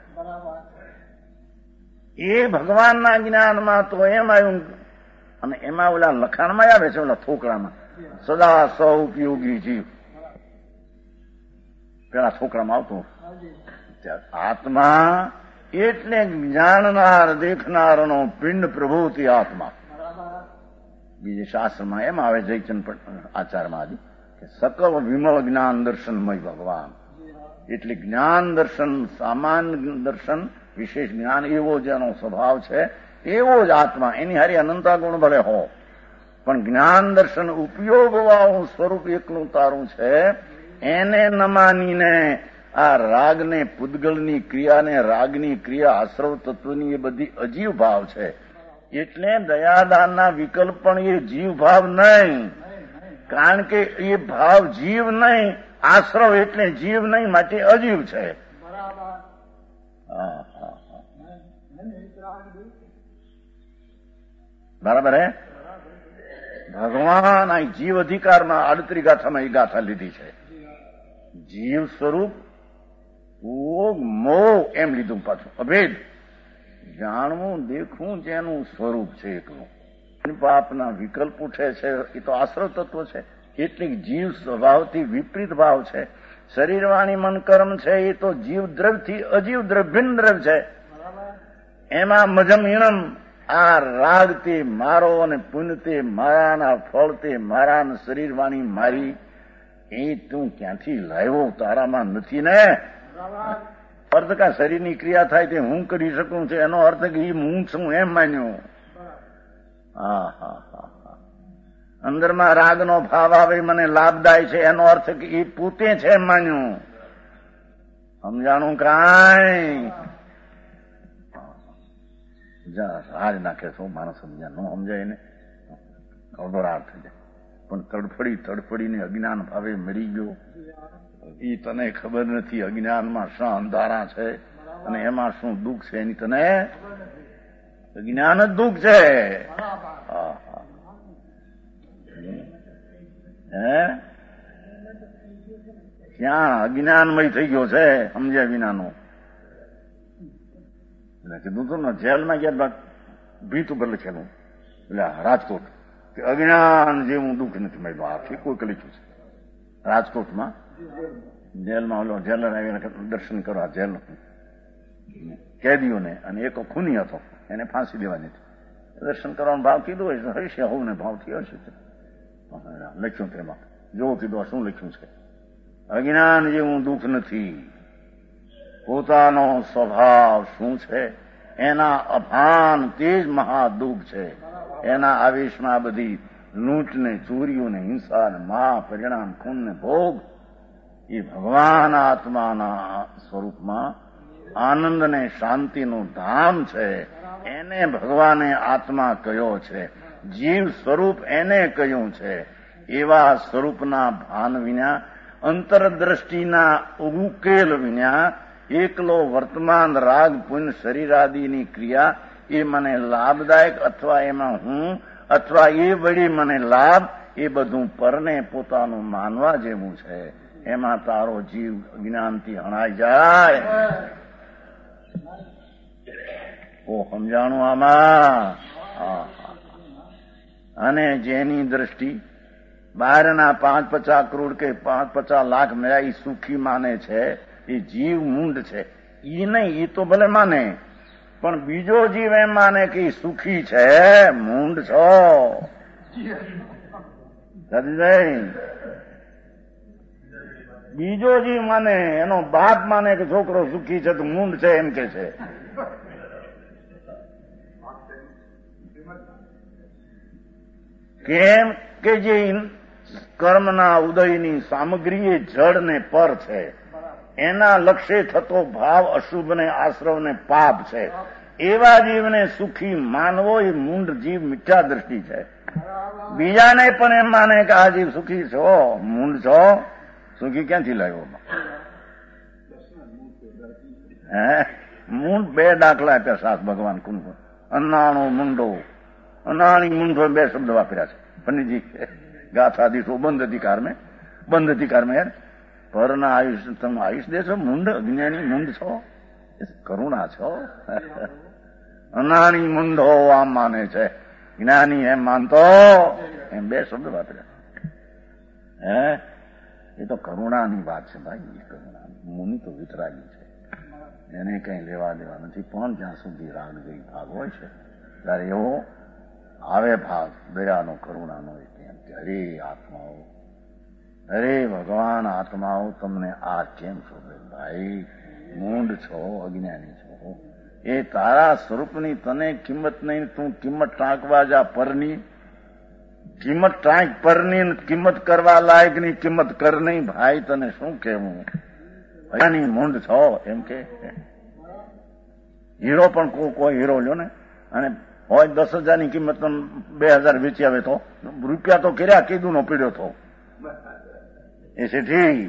એ ભગવાનના જ્ઞાનમાં તો એમ આવ્યું. અને એમાં ઓલા લખાણમાં આવે છે, ઓલા થોકડામાં સદા સૌપયોગી જીવ. પેલા છોકરામાં આવતું આત્મા એટલે જાણનાર દેખનારનો પિંડ પ્રભુતિ આત્મા. બીજે શાસ્ત્રમાં એમ આવે જયચંદ આચારમાં આજે કે સકલ વિમળ જ્ઞાન દર્શનમય ભગવાન. એટલે જ્ઞાન દર્શન, સામાન્ય દર્શન, વિશેષ જ્ઞાન, એવો જેનો સ્વભાવ છે એવો જ આત્મા. એની હારી અનંતા ગુણ ભલે હો, પણ જ્ઞાન દર્શન ઉપયોગ વાળું સ્વરૂપ એકલું તારું છે. એને ન માનીને આ રાગને, પૂદગલની ક્રિયાને, રાગની ક્રિયા આશ્રવ તત્વની એ બધી અજીવ ભાવ છે. એટલે દયાદાનના વિકલ્પ પણ એ જીવ ભાવ નહીં, કારણ કે એ ભાવ જીવ નહીં, આશ્રવ એટલે જીવ નહીં, માટે અજીવ છે. બરાબર હે? ભગવાન આ જીવ અધિકારમાં 38 ગાથામાં એ ગાથા લીધી છે. જીવ સ્વરૂપ મોહ એમ લીધું, પાછું અભેદ જાણવું દેખવું જેનું સ્વરૂપ છે એકલું. પાપના વિકલ્પ ઉઠે છે એ તો આશ્રવ તત્વ છે. એટલે જીવ સ્વભાવથી વિપરીત ભાવ છે. શરીર વાણી મન કર્મ છે એ તો જીવ દ્રવ્યથી અજીવ દ્રવ્ય, ભિન્ન દ્રવ્ય છે. એમાં મજમીણમ આ રાગ તે મારો અને પુણ્ય તે મારાના ફળ તે મારા, શરીર વાણી મારી, એ તું ક્યાંથી લાવ્યો? તારામાં નથી ને. અર્થ કા શરીરની ક્રિયા થાય તે હું કરી શકું છું, એનો અર્થ કે હું છું એમ માન્યું. હા હા હા. અંદરમાં રાગનો ભાવ આવે મને લાભદાય છે, એનો અર્થ કે એ પોતે છે એમ માન્યું. સમજાણું કાંઈ? રાજ નાખે છો માણસ સમજ્યા, ન સમજાય ને ગભરાટ થઈ જાય. પણ તડફડીને અજ્ઞાન ભાવે મરી ગયો. એ તને ખબર નથી અજ્ઞાનમાં શું અંધારા છે અને એમાં શું દુઃખ છે. એની તને અજ્ઞાન જ દુઃખ છે. હે ક્યાં અજ્ઞાનમય થઈ ગયો છે સમજ્યા વિનાનો. એટલે કીધું તું ને જેલમાં ગયા ભીત ઉપર લખેલું, એટલે રાજકોટ, કે અજ્ઞાન જેવું દુઃખ નથી. મેં આખી કોઈ લખ્યું છે રાજકોટમાં જેલમાં. ઓલો જેલર આવીને દર્શન કરવા જેલ કેદીઓને, અને એક ખૂની હતો, એને ફાંસી દેવાની હતી. દર્શન કરવાનો ભાવ કીધું હોય હશે, હોવ ને ભાવથી હશે. લખ્યું તેમાં જોવું કીધું શું લખ્યું છે, અજ્ઞાન જેવું દુઃખ નથી. પોતાનો સ્વભાવ શું છે એના અભાન તે જ મહાદુઃખ છે. એના આવેશમાં બધી લૂંટ ને ચોરીઓ ને હિંસા ને મા પરિણામ ખૂન ને ભોગ, એ ભગવાન આત્માના સ્વરૂપમાં આનંદ ને શાંતિનું ધામ છે. એને ભગવાને આત્મા કહ્યો છે, જીવ સ્વરૂપ એને કહ્યું છે. એવા સ્વરૂપના ભાન વિના, અંતરદ્રષ્ટિના ઉકેલ વિના, એકલો વર્તમાન રાગ પુણ્ય શરીરાદિની ક્રિયા એ મને લાભદાયક, અથવા એમાં હું, અથવા એ વળી મને લાભ, એ બધું પરને પોતાનું માનવા જેવું છે. એમાં તારો જીવ જ્ઞાનથી હણાઈ જાય. ઓ સમજાણું આમાં. અને જેની દ્રષ્ટિ બહારના 5-50 કરોડ કે 5-50 લાખ મળ્યા એ સુખી માને છે, એ જીવ મૂંડ છે. ઈ નહીં, ઈ તો ભલે માને, પણ બીજો જીવ એમ માને કે સુખી છે, મૂંડ છો. બીજો જીવ માને, એનો બાપ માને કે છોકરો સુખી છે તો મૂંડ છે એમ કે છે. કેમ કે જે કર્મના ઉદયની સામગ્રી એ જડ ને પર છે, એના લક્ષ્ય થતો ભાવ અશુભ ને આશ્રવ ને પાપ છે. એવા જીવને સુખી માનવો એ મૂંડ જીવ મિથ્યા દ્રષ્ટિ છે. બીજાને પણ એમ માને કે આ જીવ સુખી છો, મૂંડ છો. સુખી ક્યાંથી લાવ્યો? મૂંડ 2 દાખલા આપ્યા સાસ ભગવાન કુંડ. અનાણો મુંડો, અનાણી મુંડો 2 શબ્દ વાપર્યા છે પંડિતજી. ગાથાદીઠો બંધ અધિકાર મેં યાર, પરના આયુષ તમે આયુષ દેશો, મૂંડ અજ્ઞાની મૂંડ છો, કરુણા છો. અનાણી મુંડો આમ માને છે, જ્ઞાની એમ માનતો, એમ 2 શબ્દ વાપર્યા. એ તો કરુણાની વાત છે ભાઈ. એ કરુણા મુનિ તો વિતરાગી છે, એને કઈ લેવા દેવા નથી. પણ જ્યાં સુધી રાગ ગઈ ભાગ હોય છે ત્યારે એવો આવે ભાગ દયાનો કરુણાનો, હરે આત્માઓ, અરે ભગવાન આત્માઓ, તમને આ કેમ શોધે ભાઈ? મૂંડ છો, અજ્ઞાની છો. એ તારા સ્વરૂપની તને કિંમત નહીં, તું કિંમત ટાંકવા જા પરની. કિંમત ટાંક પરની, કિંમત કરવા લાયકની કિંમત કર નહીં. ભાઈ તને શું કેવું? અજ્ઞાની મૂંડ છો એમ કે. હીરો પણ કોઈ હીરો લ્યો ને, અને હોય 10,000 કિંમત 2,000 વેચી આવે તો રૂપિયા તો કર્યા કીધું નો પીડ્યો તો એ શેઠી,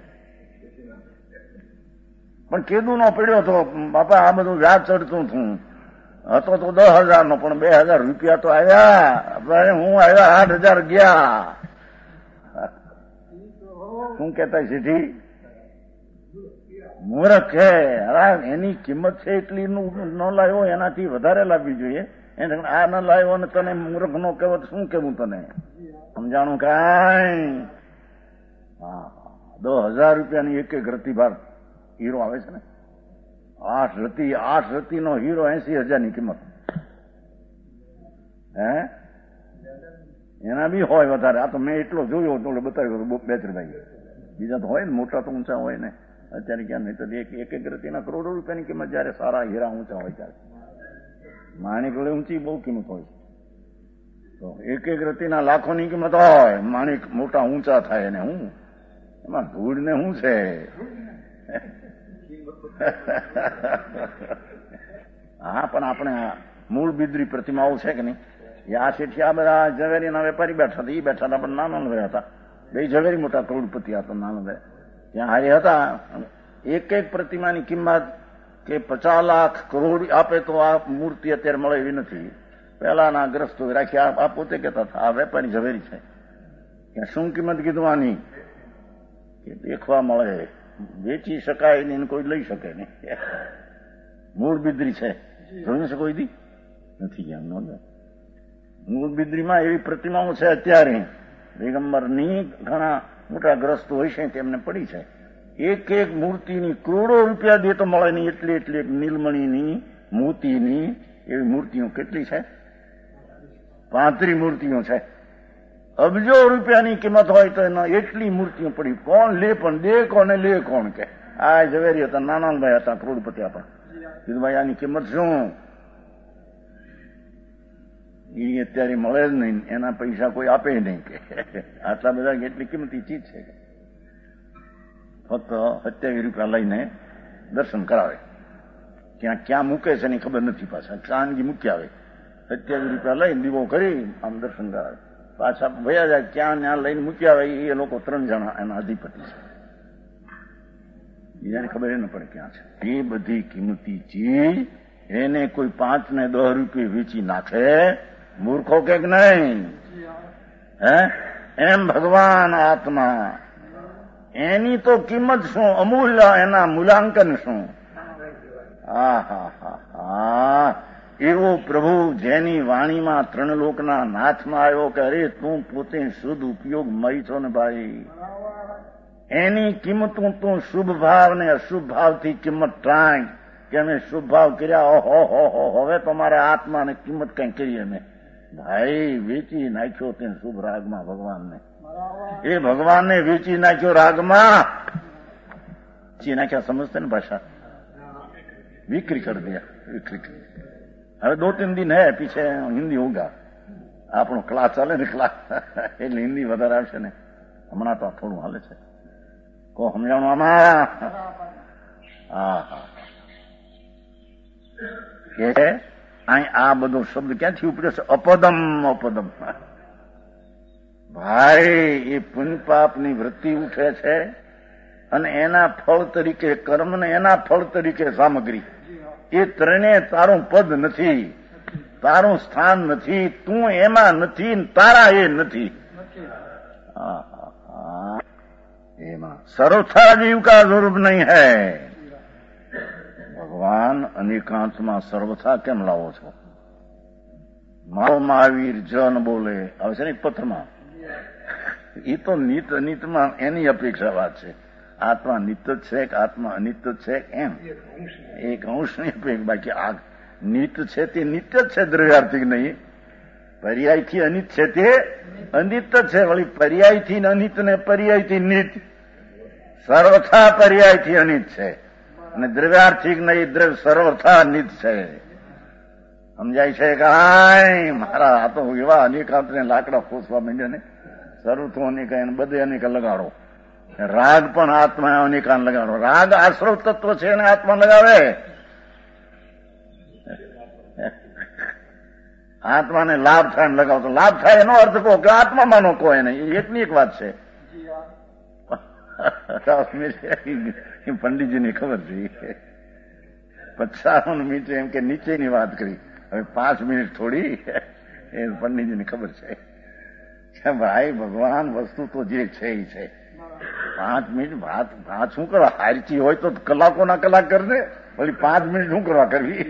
પણ કીધું નો પીડ્યો તો બાપા. આ બધું વ્યાજ ચડતું હતું, હતો તો 10,000 નો, પણ 2,000 રૂપિયા તો આવ્યા. હું આવ્યા 8,000 ગયા. શું કેતા શેઠી? મૂર્ખ છે. એની કિંમત છે એટલી ન લાવ્યો, એનાથી વધારે લાવવી જોઈએ. આ ન લાવ્યો ને તને મૂર્ખ નો કહેવો તો શું કેવું તને? સમજાણું કાંઈ? 10,000 રૂપિયાની એક રતિભાર હીરો આવે છે ને, 8 રતિનો હીરો 80,000ની કિંમત. એના બી હોય વધારે. આ તો મેં એટલો જોયો તો બતાવ્યો 2-3 ભાઈ. બીજા તો હોય ને, મોટા તો ઊંચા હોય ને. અત્યારે ક્યાં નહીં તો એક રતિના કરોડો રૂપિયાની કિંમત જયારે સારા હીરા ઊંચા હોય ત્યારે. માણિક વડે ઊંચી બહુ કિંમત હોય તો એક રતિના લાખોની કિંમત હોય. માણિક મોટા ઊંચા થાય ને હું એમાં ધૂળ ને શું છે? હા, પણ આપણે મૂળ બિદરી પ્રતિમાઓ છે કે નહીં? આ શેઠી આ બધા ઝવેરીના વેપારી બેઠા હતા, એ બેઠા હતા, પણ નાના ભાઈ હતા. 2 ઝવેરી મોટા કરોડપતિ હતા, નાના ભાઈ ત્યાં હારે હતા. એક પ્રતિમાની કિંમત કે 50 લાખ કરોડ આપે તો આ મૂર્તિ અત્યારે મળે એવી નથી. પહેલાના ગ્રસ્તો રાખી આ પોતે કહેતા હતા આ વેપારી ઝવેરી છે. ત્યાં શું કિંમત કીધું આની? કે દેખવા મળે, વેચી શકાય નહીં, કોઈ લઈ શકે નહીં. મૂળ બિદરી છે, જોયું છે કોઈ દી? નથી ગયા. મૂળ બિદ્રીમાં એવી પ્રતિમાઓ છે અત્યારે પૈગંબરની ઘણા મોટા ગ્રસ્તો હોય છે તેમને પડી છે. એક એક મૂર્તિની કરોડો રૂપિયા દે તો મળે નહીં એટલી એટલી નીલમણીની મોતીની એવી મૂર્તિઓ કેટલી છે? 35 મૂર્તિઓ છે. અબજો રૂપિયાની કિંમત હોય તો એનો એટલી મૂર્તિઓ પડી. કોણ લે પણ દે કોને લે કોણ કે આ ઝવેરી હતા, નાનાભાઈ હતા, કરોડપતિ હતા. કીધું ભાઈ આની કિંમત શું? એ અત્યારે મળે જ નહીં, એના પૈસા કોઈ આપે નહીં કે આટલા બધા કેટલી કિંમતી ચીજ છે. ફક્ત 27 રૂપિયા લઈને દર્શન કરાવે. ક્યાં મૂકે છે એની ખબર નથી. પાછા ચાંદગી મૂકી આવે, 27 રૂપિયા લઈને દીવો કરી આમ દર્શન કરાવે. પાછા ભયા જાય ક્યાં ત્યાં લઈને મૂકી આવે. એ લોકો 3 જણા એના અધિપતિ છે. બીજાને ખબર ન પડે ક્યાં છે. એ બધી કિંમતી ચીજ એને કોઈ 5 ને 10 રૂપિયા વેચી નાખે, મૂર્ખો કે નહીં? હે? એમ ભગવાન આત્મા, એની તો કિંમત શું, અમૂલ્ય, એના મૂલ્યાંકન શું? એવો પ્રભુ જેની વાણીમાં 3 લોકના નાથમાં આવ્યો કે અરે તું પોતે શુદ્ધ ઉપયોગ મય છો ને ભાઈ, એની કિંમતું તું શુભ ભાવ ને અશુભ ભાવથી કિંમત ટાંગ કે અમે શુભ ભાવ કર્યા, ઓહો હવે તો મારા આત્માને કિંમત કઈ કરીએ અમે. ભાઈ વેચી નાખ્યો તે શુભ રાગમાં ભગવાનને. એ ભગવાનને વેચી નાખ્યો રાગમાં, વેચી નાખ્યા સમજते ને ભાષા, बिक्री कर दिया, बिक्री कर दिया. હવે 2-3 दिन है पीछे हिंदी होगा. આપણો ક્લાસ ચાલે ને ક્લાસ એટલે હિન્દી વધારે આવશે ને. હમણાં તો થોડું હાલે છે. કો સમજાણું આમાં? કે આ બધો શબ્દ ક્યાંથી ઉપડ્યો છે? અપદમ. અપદમ ભાઈ એ પુણ્ય પાપની વૃત્તિ ઉઠે છે અને એના ફળ તરીકે કર્મ ને એના ફળ તરીકે સામગ્રી. એ ત્રણે તારું પદ નથી, તારું સ્થાન નથી, તું એમાં નથી, તારા એ નથી. એમાં સર્વથા જીવ કા સ્વરૂપ નહીં હૈ. ભગવાન અનેકાંતમાં સર્વથા કેમ લાવો છો? મારો મહાવીર જન બોલે આવે છે ને પત્રમાં. એ તો નિત અનિતમાં એની અપેક્ષા વાત છે. આત્મા નિત્ય જ છે કે આત્મા અનિત્ય છે એમ એક અંશની અપેક્ષા. બાકી આ નિત છે તે નિત્ય જ છે, દ્રવ્યાર્થિક નહીં. પર્યાયથી અનિત છે તે અનિત જ છે. વળી પર્યાયથી અનિત ને પર્યાયથી નિત, સર્વથા પર્યાયથી અનિત છે અને દ્રવ્યાર્થિક નહીં, દ્રવ્ય સર્વથા નિત છે. સમજાય છે કે હાય મારા આ તો એવા અનેકાંતને લાકડા ખોસવા માંડ્યા ને. સર્વથું અનેકા એને બધે અનેકા લગાડો. રાગ પણ આત્મા અનેકાન લગાડો. રાગ આશ્રવ તત્વ છે એને આત્મા લગાવે. આત્માને લાભ થાય લગાવો તો લાભ થાય એનો અર્થ કહો કે આત્મા માનો કહો એને. એકની એક વાત છે. પંડિતજીની ખબર છે 50 મિનિટ એમ કે નીચેની વાત કરી. હવે 5 મિનિટ થોડી એ પંડિતજીની ખબર છે. ભાઈ ભગવાન વસ્તુ તો જે છે એ છે. 5 મિનિટ વાત શું કરવા? હારતી હોય તો કલાકોના કલાક કરને. વળી 5 મિનિટ શું કરવા કરવી?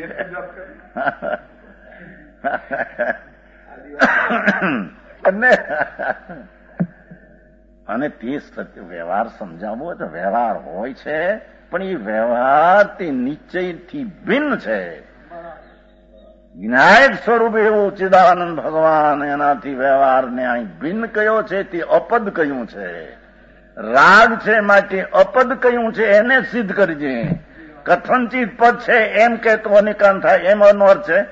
અને તે વ્યવહાર સમજાવવો હોય તો વ્યવહાર હોય છે, પણ એ વ્યવહાર તે નિશ્ચયથી ભિન્ન છે. વિનાયક સ્વરૂપ એવું ચિદાનંદ ભગવાન, એનાથી વ્યવહારને અહીં ભિન્ન કયો છે તે અપદ કયું છે. રાગ છે માટે અપદ કયું છે એને સિદ્ધ કરજે. કથનચિત પદ છે એમ કે તો અનિકાન થાય એમ એનો અર્થ છે.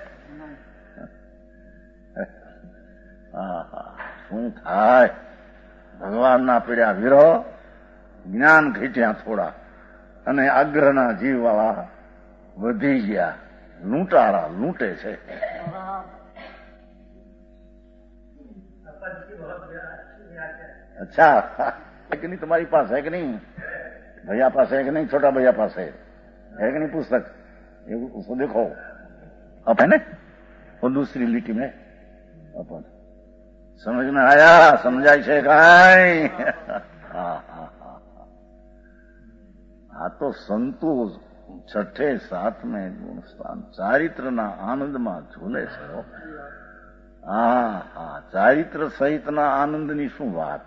શું થાય? ભગવાનના પીડ્યા વિરહ, જ્ઞાન ઘટ્યા થોડા અને આગ્રહના જીવવાળા વધી ગયા. લૂંટારા લૂંટે છે. અચ્છા है कि नहीं तुम्हारी पास? है कि नहीं? भैया पास है कि नहीं? छोटा भैया पास है कि नहीं पुस्तक? ये उसको देखो अब है ना वो दूसरी लिटी में अपन समझ में आया? समझाय છે કાંઈ? આ તો સંતો છઠ્ઠે સાતમે ગુણ સ્થાન ચારિત્રના આનંદમાં ઝૂલે છે. હા, ચારિત્ર સહિતના આનંદની શું વાત.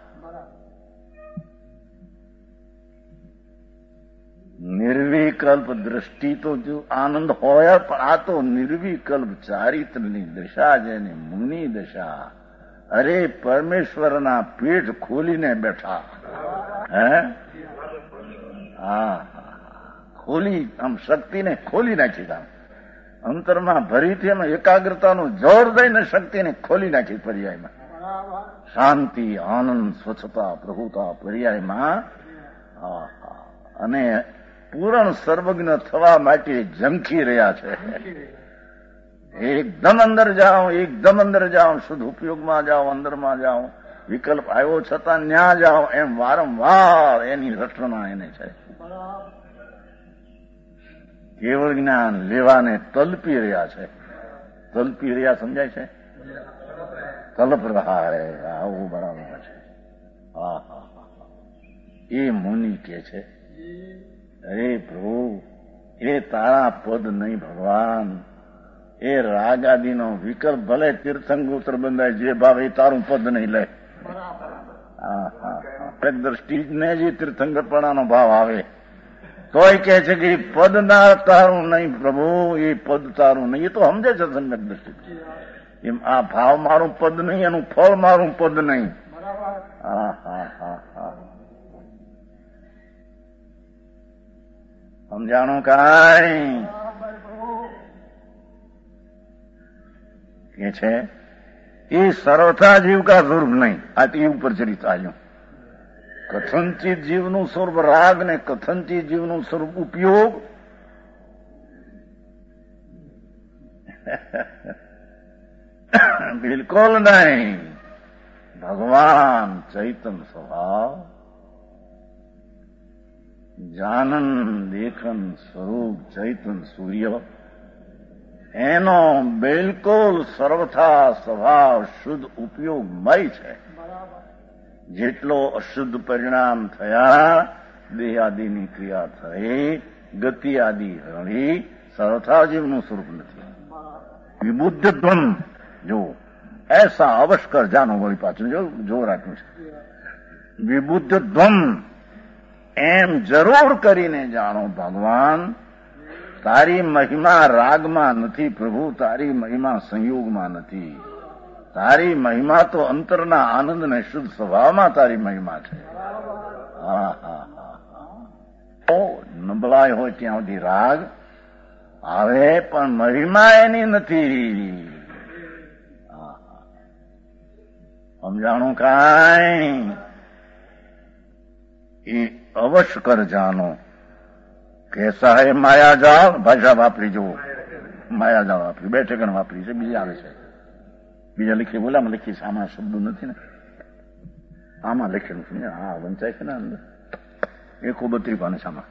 નિર્વિકલ્પ દ્રષ્ટિ તો જો આનંદ હોય, પણ આ તો નિર્વિકલ્પ ચારિત્રની દશા જેને મુનિ દશા. અરે પરમેશ્વરના પેટ ખોલીને બેઠા. હે હા, ખોલી આમ શક્તિને ખોલી નાખી. આમ અંતરમાં ભરીથી એમાં એકાગ્રતાનું જોર દઈને શક્તિને ખોલી નાખી. પર્યાયમાં શાંતિ, આનંદ, સ્વચ્છતા, પ્રભુતા પર્યાયમાં. અને પૂર્ણ સર્વજ્ઞ થવા માટે ઝંખી રહ્યા છે. એકદમ અંદર જાઓ, એકદમ અંદર જાઓ, શુદ્ધ ઉપયોગમાં જાઓ, અંદરમાં જાઓ. વિકલ્પ આવ્યો છતાં ન્યા જાઓ, એમ વારંવાર એની રચના એને છે. કેવળ જ્ઞાન લેવાને તલપી રહ્યા છે. તલપી રહ્યા સમજાય છે? તલપ રહ્યા હે, આવું બરાબર છે. એ મુનિ કે છે, અરે પ્રભુ, એ તારા પદ નહીં ભગવાન. એ રાગ આદિનો વિકલ્પ ભલે તીર્થંગોત્ર બંધાય, જે ભાવ એ તારું પદ નહીં લે. દ્રષ્ટિને જે તીર્થંકરપણાનો ભાવ આવે તોય કે છે કે પદ ના તારું નહીં પ્રભુ, એ પદ તારું નહીં. એ તો સમજે છે સંગત દ્રષ્ટિ. એમ આ ભાવ મારું પદ નહીં, એનું ફળ મારું પદ નહીં. સમજાણું કાંઈ કે છે એ સર્વથા જીવ કા સ્વરૂપ નહીં. આ તે ઉપર ચરિત આવ્યું. કથનચિત જીવનું સ્વરૂપ રાગ ને કથનચિત જીવનું સ્વરૂપ ઉપયોગ. બિલકુલ નહીં. ભગવાન ચૈતન સ્વભાવ, જાનન દેખન સ્વરૂપ ચૈતન સૂર્ય, એનો બિલકુલ સર્વથા સ્વભાવ શુદ્ધ ઉપયોગમય છે. જેટલો અશુદ્ધ પરિણામ થયા, દેહ આદિની ક્રિયા થઈ, ગતિ આદિ હળી, સર્વથા જીવનું સ્વરૂપ નથી. વિબુદ્ધ ધ્વમ જો એસા અવશ્કર જાનો. વળી પાછું જો જોર આપ્યું છે. વિબુદ્ધ ધ્વમ એમ જરૂર કરીને જાણો ભગવાન, તારી મહિમા રાગમાં નથી પ્રભુ, તારી મહિમા સંયોગમાં નથી. તારી મહિમા તો અંતરના આનંદ ને શુદ્ધ સ્વભાવમાં તારી મહિમા છે. નબળાઈ હોય ત્યાં સુધી રાગ આવે, પણ મહિમા એની નથી. સમજાણું કાંઈ? એ અવશ્ય કર જાનો. કેસા હે માયાજાળ. ભાષા વાપરી જુઓ, માયાજાળ વાપરી, બે ઠેકાણ વાપરી છે, બીજી આવે છે. બીજા લખી બોલામાં લખી છે, આમાં શબ્દો નથી ને, આમાં લખેલું છે. હા, વંચાય છે ને અંદર 132 ભાષામાં.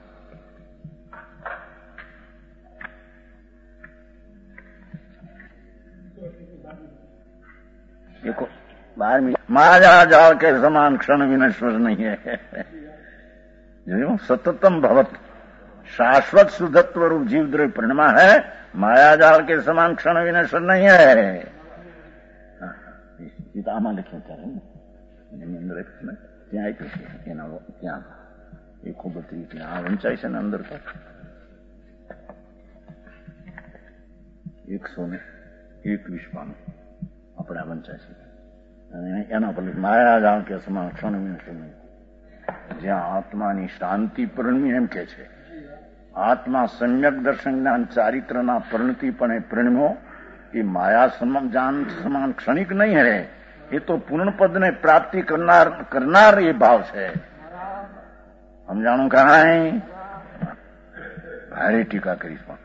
देखो 12 माया जाल के समान क्षण विनश्वर नहीं है. जो सततम भवत शाश्वत शुद्धत्व रूप जीव द्रव्य परिणमा है, माया जाल के समान क्षण विनश्वर नहीं है. આમાં લખ્યું ત્યારે એની અંદર ત્યાં આપ્યું છે, એના ત્યાં 132 ત્યાં વંચાય છે ને અંદર તો 121 પાનું આપણે વંચાય છે. અને એના પર માયા જાણ કે સમાન ક્ષણ વિનશ્વર નહીં. જ્યાં આત્માની શાંતિ પરિણમી એમ કે છે, આત્મા સમ્યક દર્શન જ્ઞાન ચારિત્રના પરિણતિપણે પરિણમ્યો. એ માયા સમાન ક્ષણિક નહીં રહે, એ તો પૂર્ણ પદને પ્રાપ્તિ કરનાર એ ભાવ છે. સમજાણું કાંઈ? ભારે ટીકા કરીશ. પણ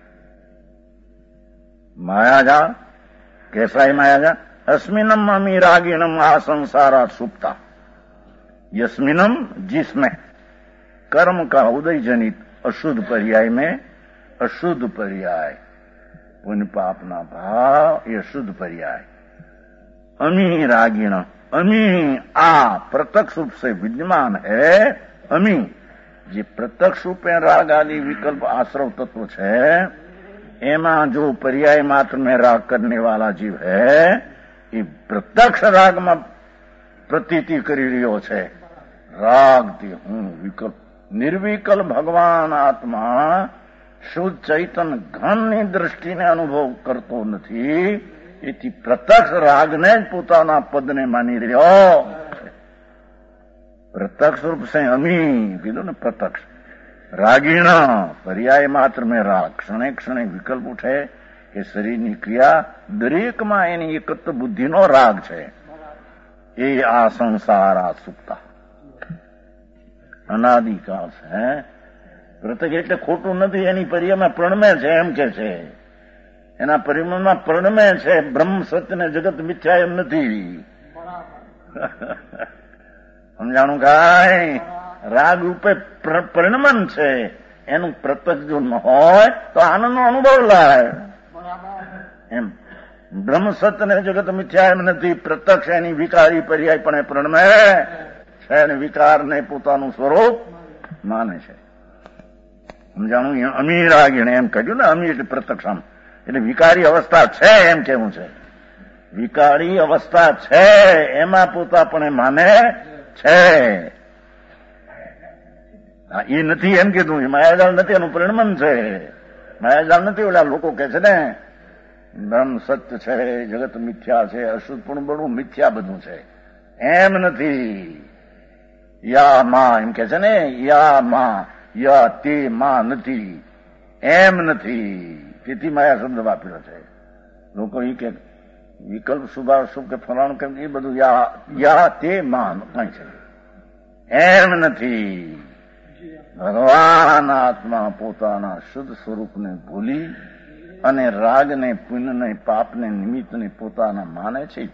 માયાજા કેસાય માયાજા अस्मिनम अमी रागिणम आ संसारा सुप्ता. यस्मिनम जिसमें कर्म का उदय जनित अशुद्ध पर्याय में अशुद्ध पर्याय पुण्य पापना भाव, ये शुद्ध पर्याय. अमी रागिण, अमी आ प्रत्यक्ष रूप से विद्यमान है. अमी જે પ્રત્યક્ષ રૂપે રાગ આદि વિકલ્પ आश्रव तत्व છે એમાં જો पर्याय मात्र में राग करने वाला जीव है એ પ્રત્યક્ષ રાગમાં પ્રતીતિ કરી રહ્યો છે. રાગથી હું વિકલ્પ નિર્વિકલ ભગવાન આત્મા શુદ્ધ ચૈતન ઘનની દ્રષ્ટિને અનુભવ કરતો નથી. એથી પ્રત્યક્ષ રાગને જ પોતાના પદને માની રહ્યો છે. प्रत्यक्ष रूप से अमी કીધું ને પ્રત્યક્ષ રાગીણ પર્યાય માત્ર મેં રાગ ક્ષણે ક્ષણે વિકલ્પ ઉઠે કે શરીરની ક્રિયા દરેકમાં એની એકત્ર બુદ્ધિનો રાગ છે. એ આ સંસાર આ સુખતા અનાદિકાળ છે. પ્રત્યક્ષ એટલે ખોટું નથી, એની પર્યાયમાં પ્રણમે છે એમ કે છે. એના પરિમાણમાં પ્રણમે છે. બ્રહ્મ સત્ય ને જગત મિથ્યા એમ નથી. સમજાણું કાંઈ? રાગ રૂપે પરિણમન છે. એનું પ્રત્યક્ષ જો ન હોય તો આનંદનો અનુભવ લાય એમ. બ્રહ્મ સત્ય ને જગત મિથ્યા એમ નથી. પ્રત્યક્ષ એની વિકારી પર્યાય પણ એ પ્રણમે છે અને વિકારને પોતાનું સ્વરૂપ માને છે. સમજાણું? અમી રાગીણે એમ કહ્યું ને, અમી એટલે પ્રત્યક્ષ આમ એટલે વિકારી અવસ્થા છે એમ કેવું છે. વિકારી અવસ્થા છે એમાં પોતાપણે માને છે. એ નથી એમ કીધું. એ માયાજાળ નથી, એનું પરિણમન છે. માયાજાળ નથી. ઓલા લોકો કે છે ને બ્રહ્મ સત્ય છે, જગત મિથ્યા છે, અશુદ્ધ પણ બધું મિથ્યા બધું છે એમ નથી. યા માં એમ કે છે ને, યા માં યા તે માં નથી એમ નથી. તેથી માયા શબ્દ વાપર્યો છે. લોકો એ કે વિકલ્પ શુભાશુભ કે ફલાણું કેમ એ બધું યા તે માં કઈ છે એમ નથી. ભગવાન આત્મા પોતાના શુદ્ધ સ્વરૂપને ભૂલી અને રાગને પુણ્યને પાપને નિમિત્તને પોતાના માને છે.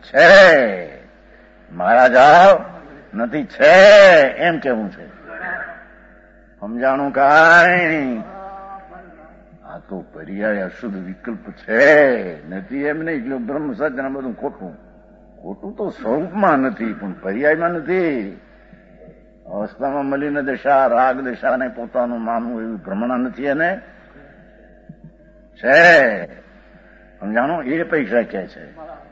મારા જાવ નથી છે એમ કેવું છે. સમજાણું કાંઈ? આ તો પર્યાય અશુદ્ધ વિકલ્પ છે. નથી એમ નહીં. એટલે બ્રહ્મ સત્ય ને બધું ખોટું. ખોટું તો સ્વરૂપમાં નથી પણ પર્યાયમાં નથી. અવસ્થામાં મલિન દશા રાગ દશાને પોતાનું માનવું એવી ભ્રમણા નથી એને છે. સમજાણું? એ પૈસા કે છે.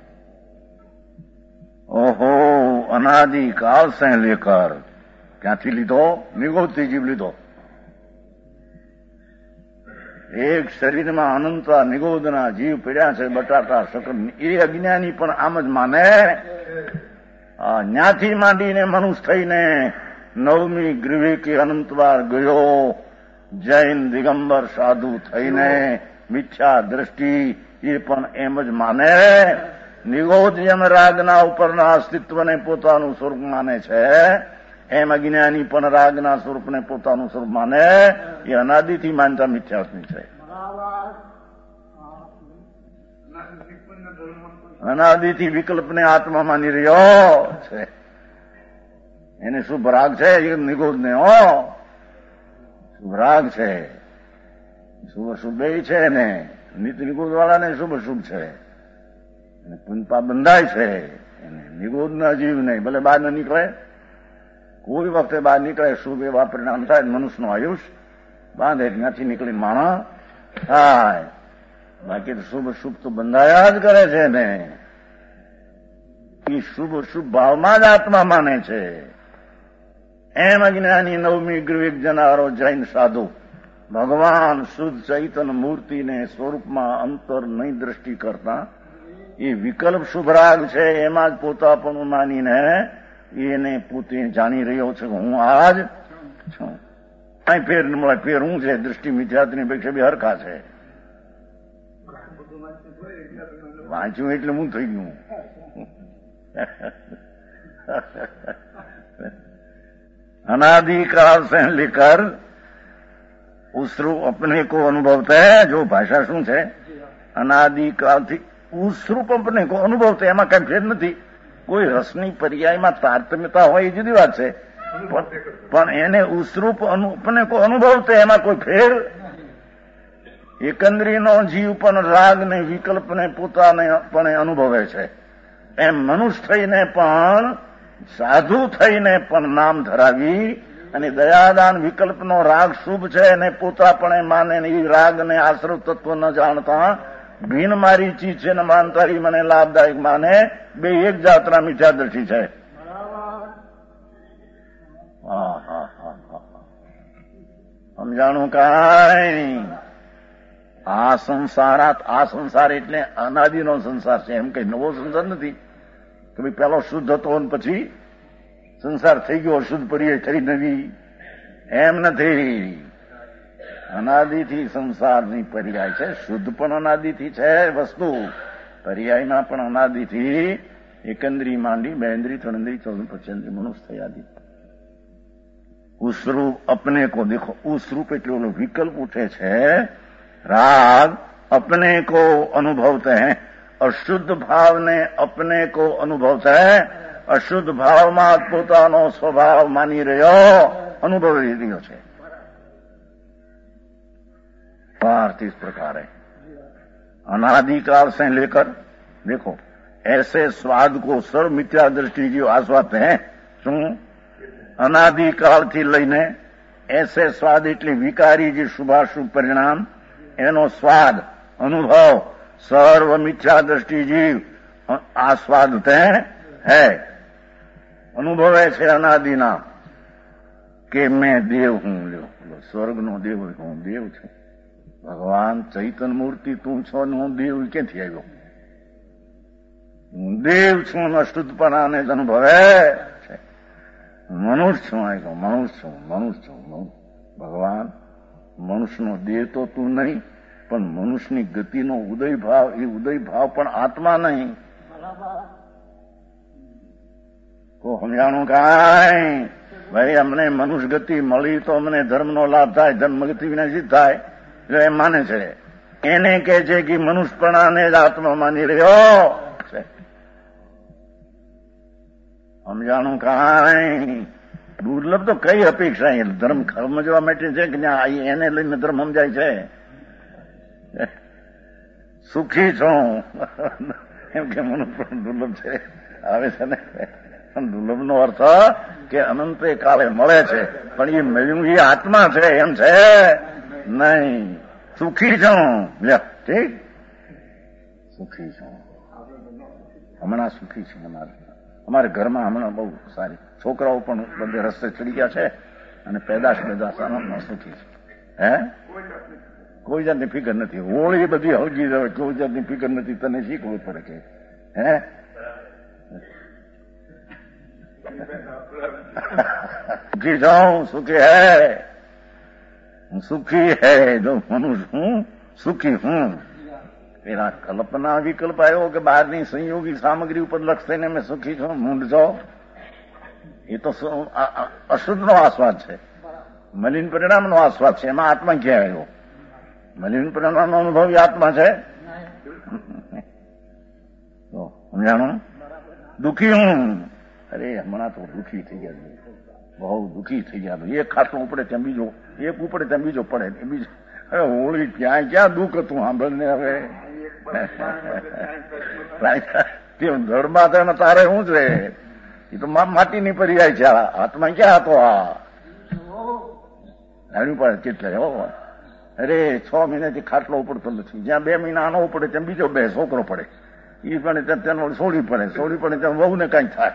ઓહો અનાદિકાળ સે લેકર ક્યાંથી લીધો? નિગોદથી જીવ લીધો. એક શરીરમાં અનંતા નિગોદના જીવ પીડ્યા છે. બટાટા શકર એ અજ્ઞાની પણ આમ જ માને. ન્યાથી માંડીને મનુષ્ય થઈને નવમી ગ્રીવિકી અનંતવાર ગયો. જૈન દિગંબર સાધુ થઈને મિથ્યા દ્રષ્ટિ એ પણ એમ જ માને. નિગોદ જેમ રાગના ઉપરના અસ્તિત્વને પોતાનું સ્વરૂપ માને છે એમ અજ્ઞાની પણ રાગના સ્વરૂપને પોતાનું સ્વરૂપ માને. એ અનાદિથી માનતા મિથ્યાત્મી છે. અનાદિથી વિકલ્પને આત્મા માની રહ્યો છે. એને શુભ રાગ છે એ નિગોદને શુભ રાગ છે. શુભ શુભ એ છે ને નિત નિગોદ વાળાને શુભ શુભ છે. પુંપા બંધાય છે એને નિગોદના જીવ નહીં. ભલે બહાર ન નીકળે, કોઈ વખતે બહાર નીકળે શુભ એવા પરિણામ થાય. મનુષ્યનું આયુષ બાંધે ત્યાંથી નીકળીને માણસ થાય. બાકી તો શુભ શુભ તો બંધાયા જ કરે છે ને. એ શુભ શુભ ભાવમાં જ આત્મા માને છે. એમ અજ્ઞાની નવમી ગ્રીવિક જનારો જૈન સાધુ ભગવાન શુદ્ધ ચૈતન મૂર્તિને સ્વરૂપમાં અંતર નહીં દ્રષ્ટિ કરતા એ વિકલ્પ શુભરાગ છે એમાં જ પોતાપણું માનીને એને પોતે જાણી રહ્યો છે. હું આજ છું. કઈ ફેર ન મળે. ફેર હું છે? દૃષ્ટિ મિથ્યાત્વની અપેક્ષા બી હરખા છે. વાંચ્યું એટલે હું થઈ ગયું. अनादिकाल से लेकर उस रूप अपने को अनुभवता है. जो भाषा શું છે? અનાદિકાળથી ઉસ રૂપ अपने को અનુભવતા. એમાં કઈ ફેર નથી. કોઈ રસની પર્યાયમાં તારતમ્યતા હોય એ જુદી વાત છે, પણ એને ઉસરૂપ अपने को અનુભવતા એમાં કોઈ ફેર. એકંદરીનો જીવ પણ રાગ ને વિકલ્પને પોતાને પણ અનુભવે છે. એમ મનુષ્ય થઈને પણ સાધુ થઈને પણ નામ ધરાવી અને દયાદાન વિકલ્પનો રાગ શુભ છે અને પોતાપણે માને એ રાગ ને આશ્રવ તત્વ ન જાણતા ભીન મારી ચીજ છે ને માનતારી મને લાભદાયક માને, બે એક જાતના મિથ્યા દ્રષ્ટિ છે. સમજાણું કાંઈ? આ સંસાર એટલે અનાદિનો સંસાર છે. એમ કઈ નવો સંસાર નથી કે ભાઈ પેલો શુદ્ધ હતો અને પછી સંસાર થઈ ગયો અશુદ્ધ પર્યાય થઈ નવી, એમ નથી. અનાદિથી સંસારની પર્યાય છે. શુદ્ધ પણ અનાદિથી છે વસ્તુ, પર્યાયમાં પણ અનાદિથી એકંદરી માંડી બેન્દ્રી ત્રણેન્દ્રી ચૌદ પચેન્દ્રી મનુષ્ય થયાદી. ઉસ રૂપ અપને કો દેખો, ઉસ રૂપ એટલે ઓલો વિકલ્પ ઉઠે છે राग अपने को अनुभवते हैं, अशुद्ध भाव ने अपने को अनुभवते हैं, अशुद्ध भावમાં પોતાનો સ્વભાવ માની રહ્યો અનુભવી રહ્યો છે. पार्थ इस प्रकार है. अनादिकाल से लेकर देखो ऐसे स्वाद को सर्व मिथ्या दृष्टि जो आस्वादते हैं. શું અનાદિકાળથી લઈને એસે સ્વાદ એટલે વિકારી જે શુભાશુભ પરિણામ એનો સ્વાદ અનુભવ સર્વ મિથ્યા દ્રષ્ટિ જીવ આસ્વાદતે હૈ, અનુભવે છે અનાદિના કે મેં દેવ હું. સ્વર્ગનો દેવ હું દેવ છું. ભગવાન ચૈતન્ય મૂર્તિ તું છો ને હું દેવ ક્યાંથી આવ્યો? હું દેવ છું અશુદ્ધપણાને જ અનુભવે છે. મનુષ્ય છું આવ્યો, મનુષ્ય છું. ભગવાન મનુષ્યનો દેહ તો તું નહીં, પણ મનુષ્યની ગતિનો ઉદય ભાવ, એ ઉદય ભાવ પણ આત્મા નહીં. તો સમજાણું કાંઈ? ભાઈ અમને મનુષ્ય ગતિ મળી તો અમને ધર્મનો લાભ થાય, ધર્મ ગતિ વિના સિદ્ધ થાય જો એમ માને છે. એને કહે છે કે મનુષ્યપણાને જ આત્મા માની રહ્યો છે. સમજાણું કાંઈ? દુર્લભ તો કઈ અપેક્ષા? ધર્મ સમજવા માટે છે કે એને લઈને ધર્મ સમજાય છે. સુખી છું એમ કે મનુષ્ય દુર્લભ છે આવે છે ને. દુર્લભનો અર્થ કે અનંતે કાળે મળે છે, પણ એ મળ્યું એ આત્મા છે એમ છે નહીં. સુખી છું, ઠીક, સુખી છું. હમણાં સુખી છું. અમારે ઘરમાં હમણાં બહુ સારી છોકરાઓ પણ બધે રસ્તે ચડી ગયા છે અને પેદાશ આનંદમાં સુખી છે. હે કોઈ જાતની ફિકર નથી. હોળી બધી હળગી જાય, કોઈ જાતની ફિકર નથી. તને શીખવું પડે કે હે સુખી જાઉં, સુખી હૈ, સુખી હૈ. જો મનુષ્ય હું સુખી હું. પેલા કલ્પના વિકલ્પ આવ્યો કે બહારની સંયોગી સામગ્રી ઉપર લક્ષ થઈને મેં સુખી છું, મૂંડ છો. એ તો અશુદ્ધનો આસ્વાદ છે, મલિન પરિણામનો આસ્વાદ છે. એમાં આત્મા ક્યાં આવ્યો? મલિન પરિણામનો અનુભવ આત્મા છે. સમજાણું? દુઃખી હું. અરે હમણાં તો દુઃખી થઈ ગયા, બહુ દુઃખી થઈ ગયા. એક ખાટલો ઉપડે ત્યાં બીજો, એક ઉપડે ત્યાં બીજો પડે. બીજો હવે હોળી ક્યાં દુઃખ હતું સાંભળને. હવે ધડમાં તારે શું છે? એ તો માટીની પર્યાય છે. આત્મા ક્યાં હતો? જાણ્યું પડે કેટલે. અરે 6 મહિનાથી ખાટલો ઉપડતો નથી. જ્યાં 2 મહિના આનો ઉપડે ત્યાં બીજો 2 છોકરો પડે. એ પણ તેનો છોડી પડે ત્યાં વહુ ને કઈ થાય.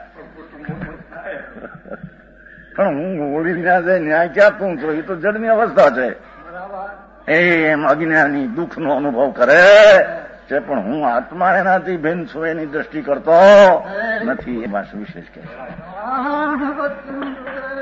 પણ હું હોળી ન્યાય ક્યાં તું છું? એ તો જડની અવસ્થા છે. એમ અજ્ઞાની દુઃખનો અનુભવ કરે છે, પણ હું આત્મા એનાથી ભિન્ન છું એની દ્રષ્ટિ કરતો નથી. એ વાત વિશેષ કે